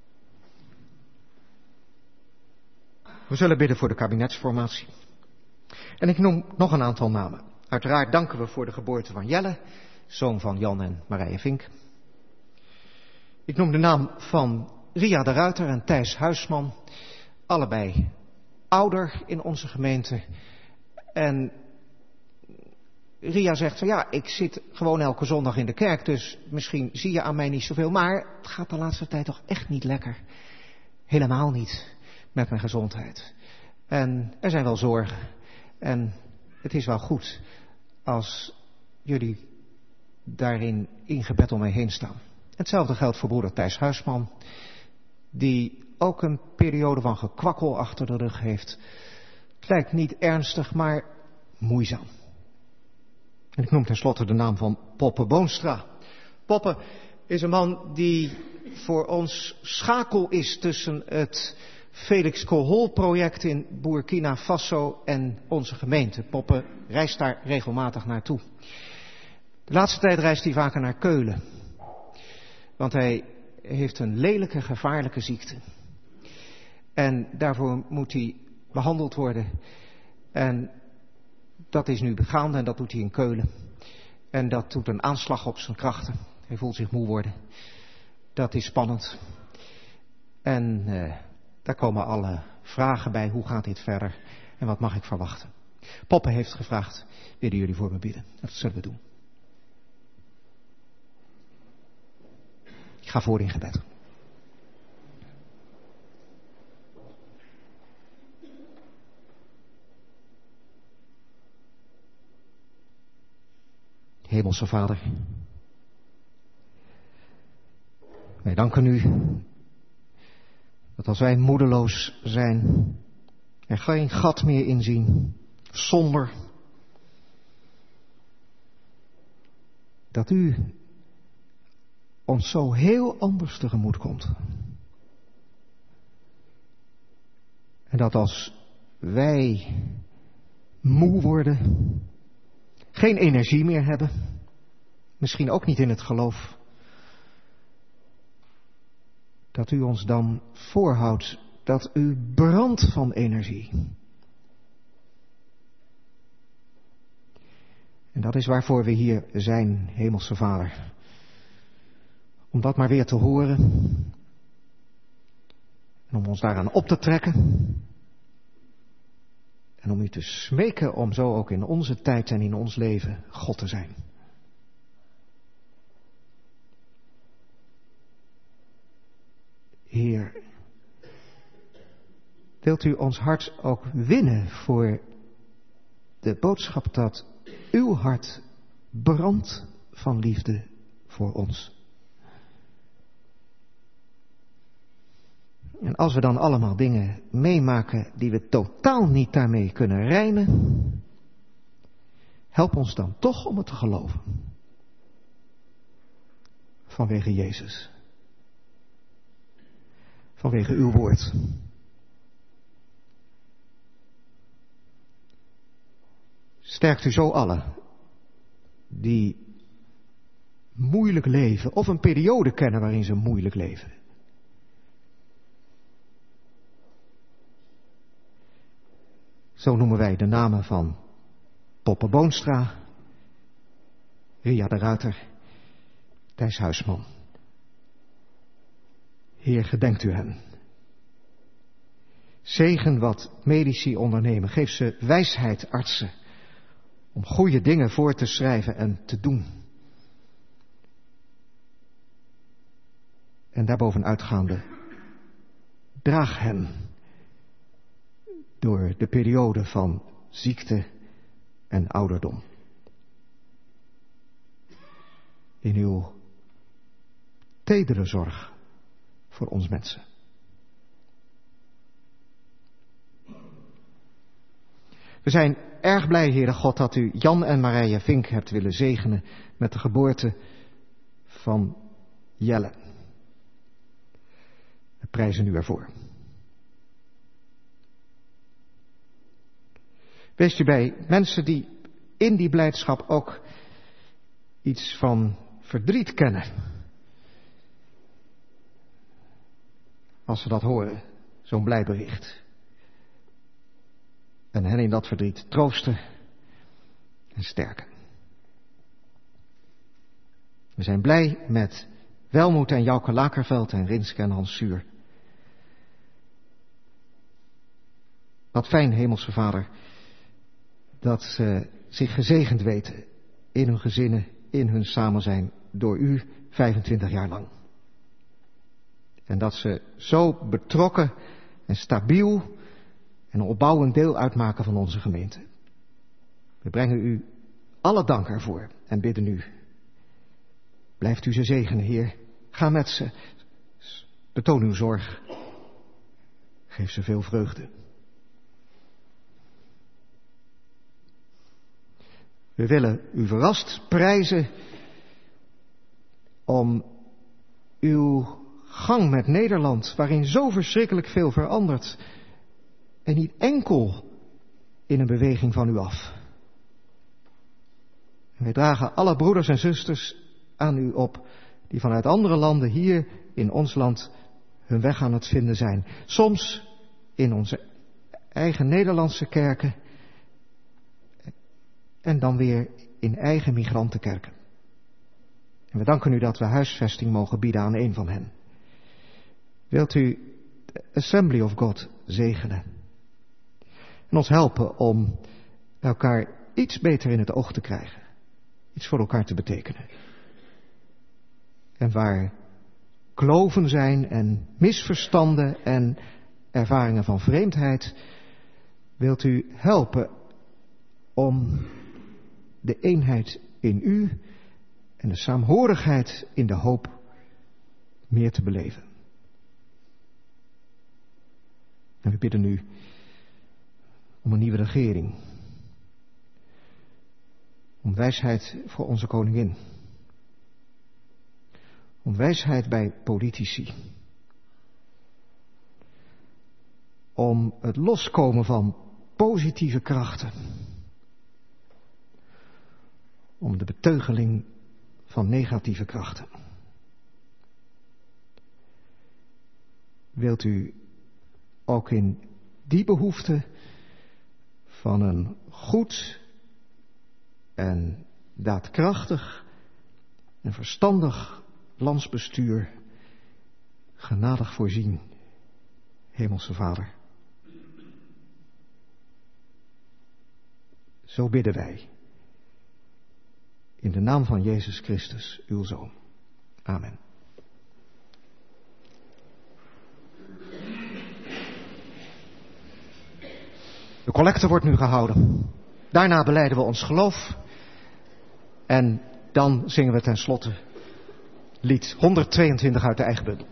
We zullen bidden voor de kabinetsformatie. En ik noem nog een aantal namen. Uiteraard danken we voor de geboorte van Jelle, zoon van Jan en Marije Vink. Ik noem de naam van Ria de Ruiter en Thijs Huisman, allebei ouder in onze gemeente. En Ria zegt van ja, ik zit gewoon elke zondag in de kerk, dus misschien zie je aan mij niet zoveel, maar het gaat de laatste tijd toch echt niet lekker. Helemaal niet met mijn gezondheid. En er zijn wel zorgen. En het is wel goed als jullie daarin in gebed om mij heen staan. Hetzelfde geldt voor broeder Thijs Huisman, die ook een periode van gekwakkel achter de rug heeft. Het lijkt niet ernstig, maar moeizaam. En ik noem tenslotte de naam van Poppe Boonstra. Poppe is een man die voor ons schakel is tussen het Felix Kohol project in Burkina Faso en onze gemeente. Poppe reist daar regelmatig naartoe. De laatste tijd reist hij vaker naar Keulen. Want hij heeft een lelijke, gevaarlijke ziekte. En daarvoor moet hij behandeld worden. En dat is nu begaande en dat doet hij in Keulen. En dat doet een aanslag op zijn krachten. Hij voelt zich moe worden. Dat is spannend. En daar komen alle vragen bij. Hoe gaat dit verder? En wat mag ik verwachten? Poppe heeft gevraagd, willen jullie voor me bidden? Dat zullen we doen. Ik ga voor in gebed. Hemelse Vader, wij danken u dat als wij moedeloos zijn, er geen gat meer in zien, somber, dat u ons zo heel anders tegemoet komt. En dat als wij moe worden, geen energie meer hebben, misschien ook niet in het geloof, dat u ons dan voorhoudt dat u brandt van energie. En dat is waarvoor we hier zijn, Hemelse Vader. om dat maar weer te horen en om ons daaraan op te trekken en om u te smeken om zo ook in onze tijd en in ons leven God te zijn. Heer, wilt u ons hart ook winnen voor de boodschap dat uw hart brandt van liefde voor ons. En als we dan allemaal dingen meemaken die we totaal niet daarmee kunnen rijmen, help ons dan toch om het te geloven. Vanwege Jezus. Vanwege uw woord. Sterkt u zo allen die moeilijk leven of een periode kennen waarin ze moeilijk leven. Zo noemen wij de namen van Poppe Boonstra, Ria de Ruiter, Thijs Huisman. Heer, gedenkt u hen. Zegen wat medici ondernemen. Geef ze wijsheid, artsen, om goede dingen voor te schrijven en te doen. En daarbovenuitgaande, draag hen door de periode van ziekte en ouderdom. In uw tedere zorg voor ons mensen. We zijn erg blij, Heere God, dat u Jan en Marije Vink hebt willen zegenen met de geboorte van Jelle. We prijzen u ervoor. Wees u bij mensen die in die blijdschap ook iets van verdriet kennen. Als ze dat horen, zo'n blij bericht. En hen in dat verdriet troosten en sterken. We zijn blij met Welmoed en Jouke Lakerveld en Rinske en Hans Suur. Wat fijn, Hemelse Vader, dat ze zich gezegend weten in hun gezinnen, in hun samenzijn, door u 25 jaar lang. En dat ze zo betrokken en stabiel en een opbouwend deel uitmaken van onze gemeente. We brengen u alle dank ervoor en bidden u. Blijft u ze zegenen, Heer. Ga met ze. Betoon uw zorg. Geef ze veel vreugde. We willen u verrast prijzen om uw gang met Nederland, waarin zo verschrikkelijk veel verandert, en niet enkel in een beweging van u af. En wij dragen alle broeders en zusters aan u op, die vanuit andere landen hier in ons land hun weg aan het vinden zijn. Soms in onze eigen Nederlandse kerken en dan weer in eigen migrantenkerken. En we danken u dat we huisvesting mogen bieden aan een van hen. Wilt u de Assembly of God zegenen en ons helpen om elkaar iets beter in het oog te krijgen, iets voor elkaar te betekenen. En waar kloven zijn en misverstanden en ervaringen van vreemdheid, wilt u helpen om de eenheid in u en de saamhorigheid in de hoop meer te beleven. En we bidden u om een nieuwe regering. Om wijsheid voor onze koningin. Om wijsheid bij politici. Om het loskomen van positieve krachten. Om de beteugeling van negatieve krachten. Wilt u ook in die behoefte van een goed en daadkrachtig en verstandig landsbestuur genadig voorzien, Hemelse Vader. Zo bidden wij. In de naam van Jezus Christus, uw Zoon. Amen. De collecte wordt nu gehouden. Daarna belijden we ons geloof. En dan zingen we tenslotte lied 122 uit de eigen bundel.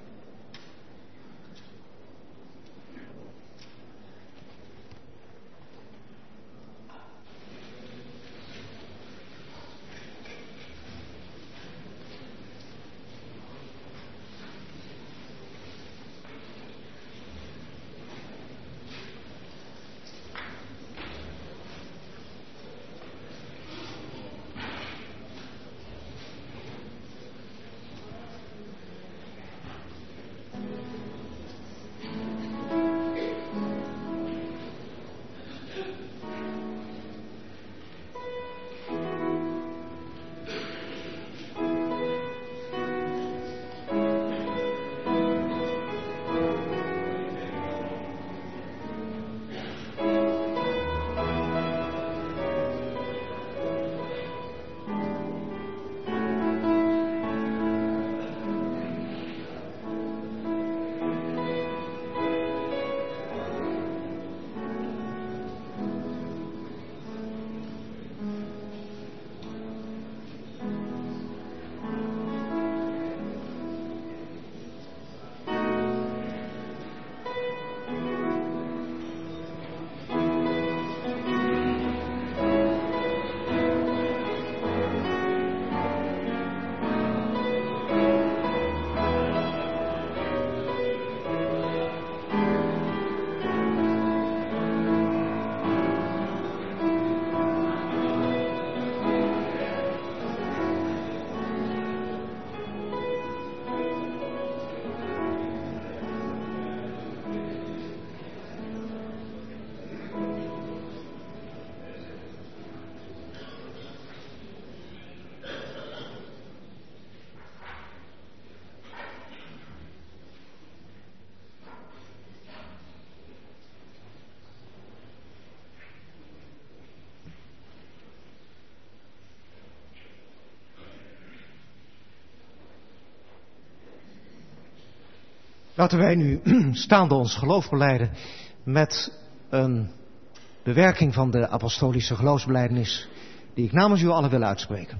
Laten wij nu staande ons geloof belijden met een bewerking van de apostolische geloofsbelijdenis die ik namens u allen wil uitspreken.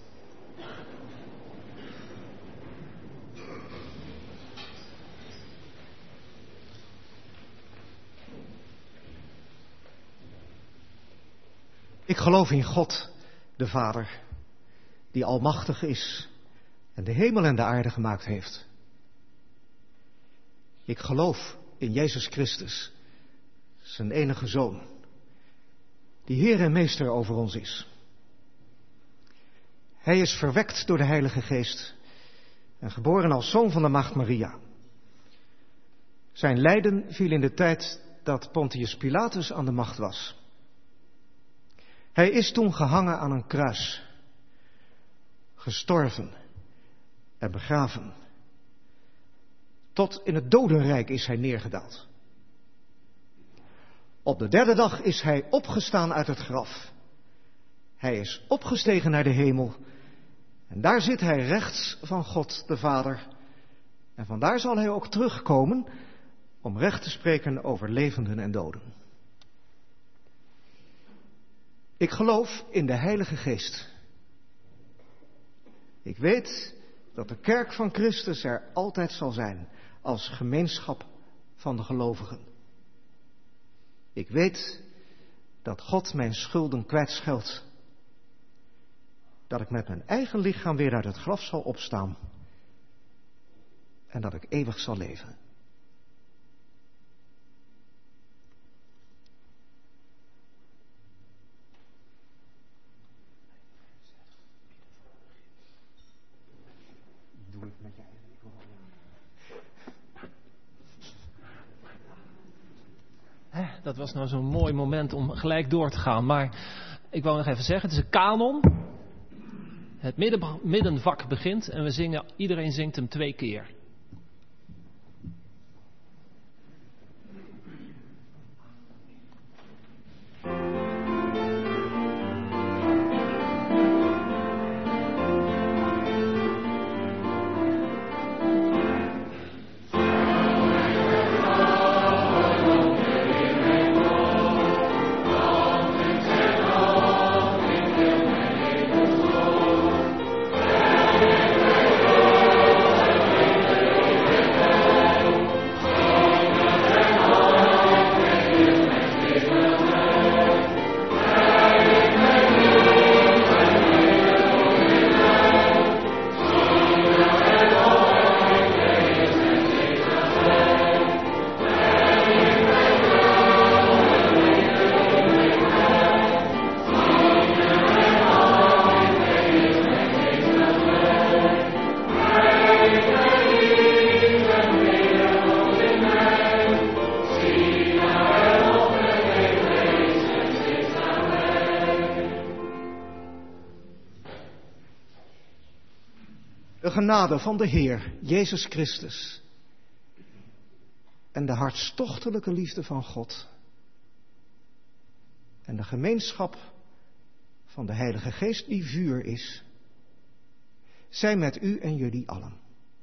Ik geloof in God, de Vader, die almachtig is en de hemel en de aarde gemaakt heeft. Ik geloof in Jezus Christus, zijn enige Zoon, die Heer en Meester over ons is. Hij is verwekt door de Heilige Geest en geboren als zoon van de Maagd Maria. Zijn lijden viel in de tijd dat Pontius Pilatus aan de macht was. Hij is toen gehangen aan een kruis, gestorven en begraven. Tot in het dodenrijk is hij neergedaald. Op de derde dag is hij opgestaan uit het graf. Hij is opgestegen naar de hemel. En daar zit hij rechts van God de Vader. En vandaar zal hij ook terugkomen om recht te spreken over levenden en doden. Ik geloof in de Heilige Geest. Ik weet dat de kerk van Christus er altijd zal zijn als gemeenschap van de gelovigen. Ik weet dat God mijn schulden kwijtscheldt. Dat ik met mijn eigen lichaam weer uit het graf zal opstaan. En dat ik eeuwig zal leven. Doe ik met jij. Dat was nou zo'n mooi moment om gelijk door te gaan. Maar ik wou nog even zeggen, het is een kanon. het middenvak begint en iedereen zingt hem 2 keer. De genade van de Heer, Jezus Christus, en de hartstochtelijke liefde van God en de gemeenschap van de Heilige Geest die vuur is, zij met u en jullie allen.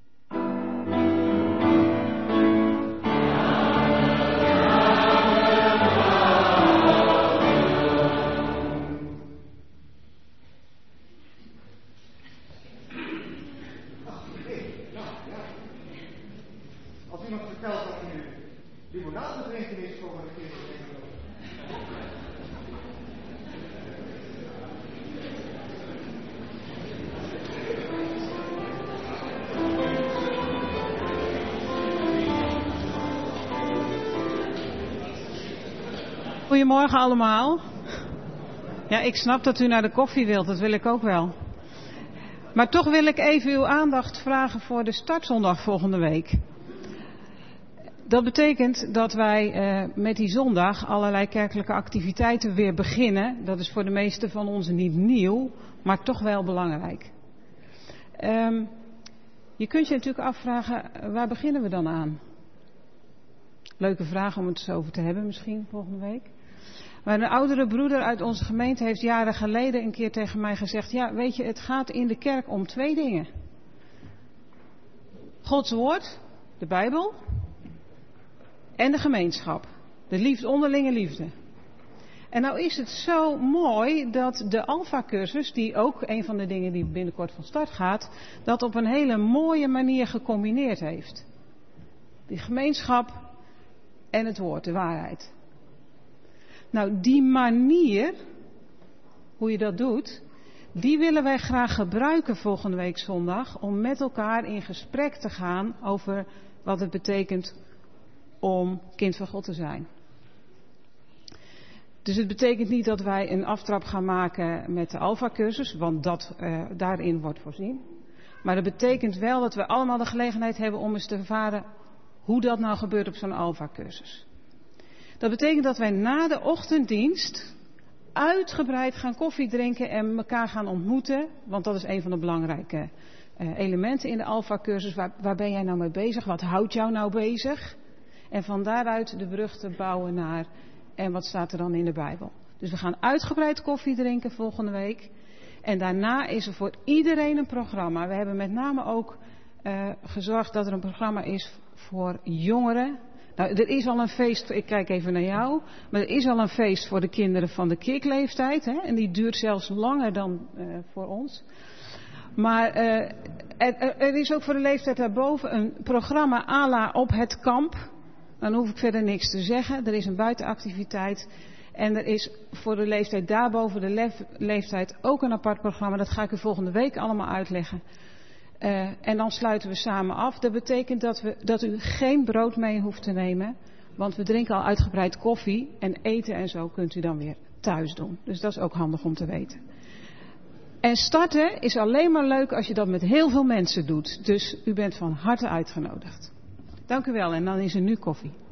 Als iemand vertelt dat u limonade drinken is voor een keer. Goedemorgen allemaal. Ja, ik snap dat u naar de koffie wilt, dat wil ik ook wel. Maar toch wil ik even uw aandacht vragen voor de startzondag volgende week. Dat betekent dat wij met die zondag allerlei kerkelijke activiteiten weer beginnen. Dat is voor de meesten van ons niet nieuw, maar toch wel belangrijk. Je kunt je natuurlijk afvragen, waar beginnen we dan aan? Leuke vraag om het eens over te hebben misschien volgende week. Maar een oudere broeder uit onze gemeente heeft jaren geleden een keer tegen mij gezegd, ja, weet je, het gaat in de kerk om 2 dingen. Gods woord, de Bijbel, en de gemeenschap. De onderlinge liefde. En nou is het zo mooi dat de Alpha-cursus, die ook een van de dingen die binnenkort van start gaat, dat op een hele mooie manier gecombineerd heeft. Die gemeenschap en het woord, de waarheid. Nou, die manier, hoe je dat doet, die willen wij graag gebruiken volgende week zondag, om met elkaar in gesprek te gaan over wat het betekent om kind van God te zijn. Dus het betekent niet dat wij een aftrap gaan maken met de Alpha-cursus, want daarin wordt voorzien. Maar dat betekent wel dat we allemaal de gelegenheid hebben om eens te ervaren hoe dat nou gebeurt op zo'n Alpha-cursus. Dat betekent dat wij na de ochtenddienst uitgebreid gaan koffie drinken en elkaar gaan ontmoeten. Want dat is een van de belangrijke elementen in de Alpha-cursus. Waar ben jij nou mee bezig? Wat houdt jou nou bezig? En van daaruit de brug te bouwen naar en wat staat er dan in de Bijbel. Dus we gaan uitgebreid koffie drinken volgende week. En daarna is er voor iedereen een programma. We hebben met name ook gezorgd dat er een programma is voor jongeren. Nou, er is al een feest, ik kijk even naar jou, maar er is al een feest voor de kinderen van de kirkleeftijd. Hè, en die duurt zelfs langer dan voor ons. Maar er is ook voor de leeftijd daarboven een programma à la op het kamp. Dan hoef ik verder niks te zeggen. Er is een buitenactiviteit. En er is voor de leeftijd daarboven, de leeftijd, ook een apart programma. Dat ga ik u volgende week allemaal uitleggen. En dan sluiten we samen af. Dat betekent dat u geen brood mee hoeft te nemen. Want we drinken al uitgebreid koffie. En eten en zo kunt u dan weer thuis doen. Dus dat is ook handig om te weten. En starten is alleen maar leuk als je dat met heel veel mensen doet. Dus u bent van harte uitgenodigd. Dank u wel en dan is er nu koffie.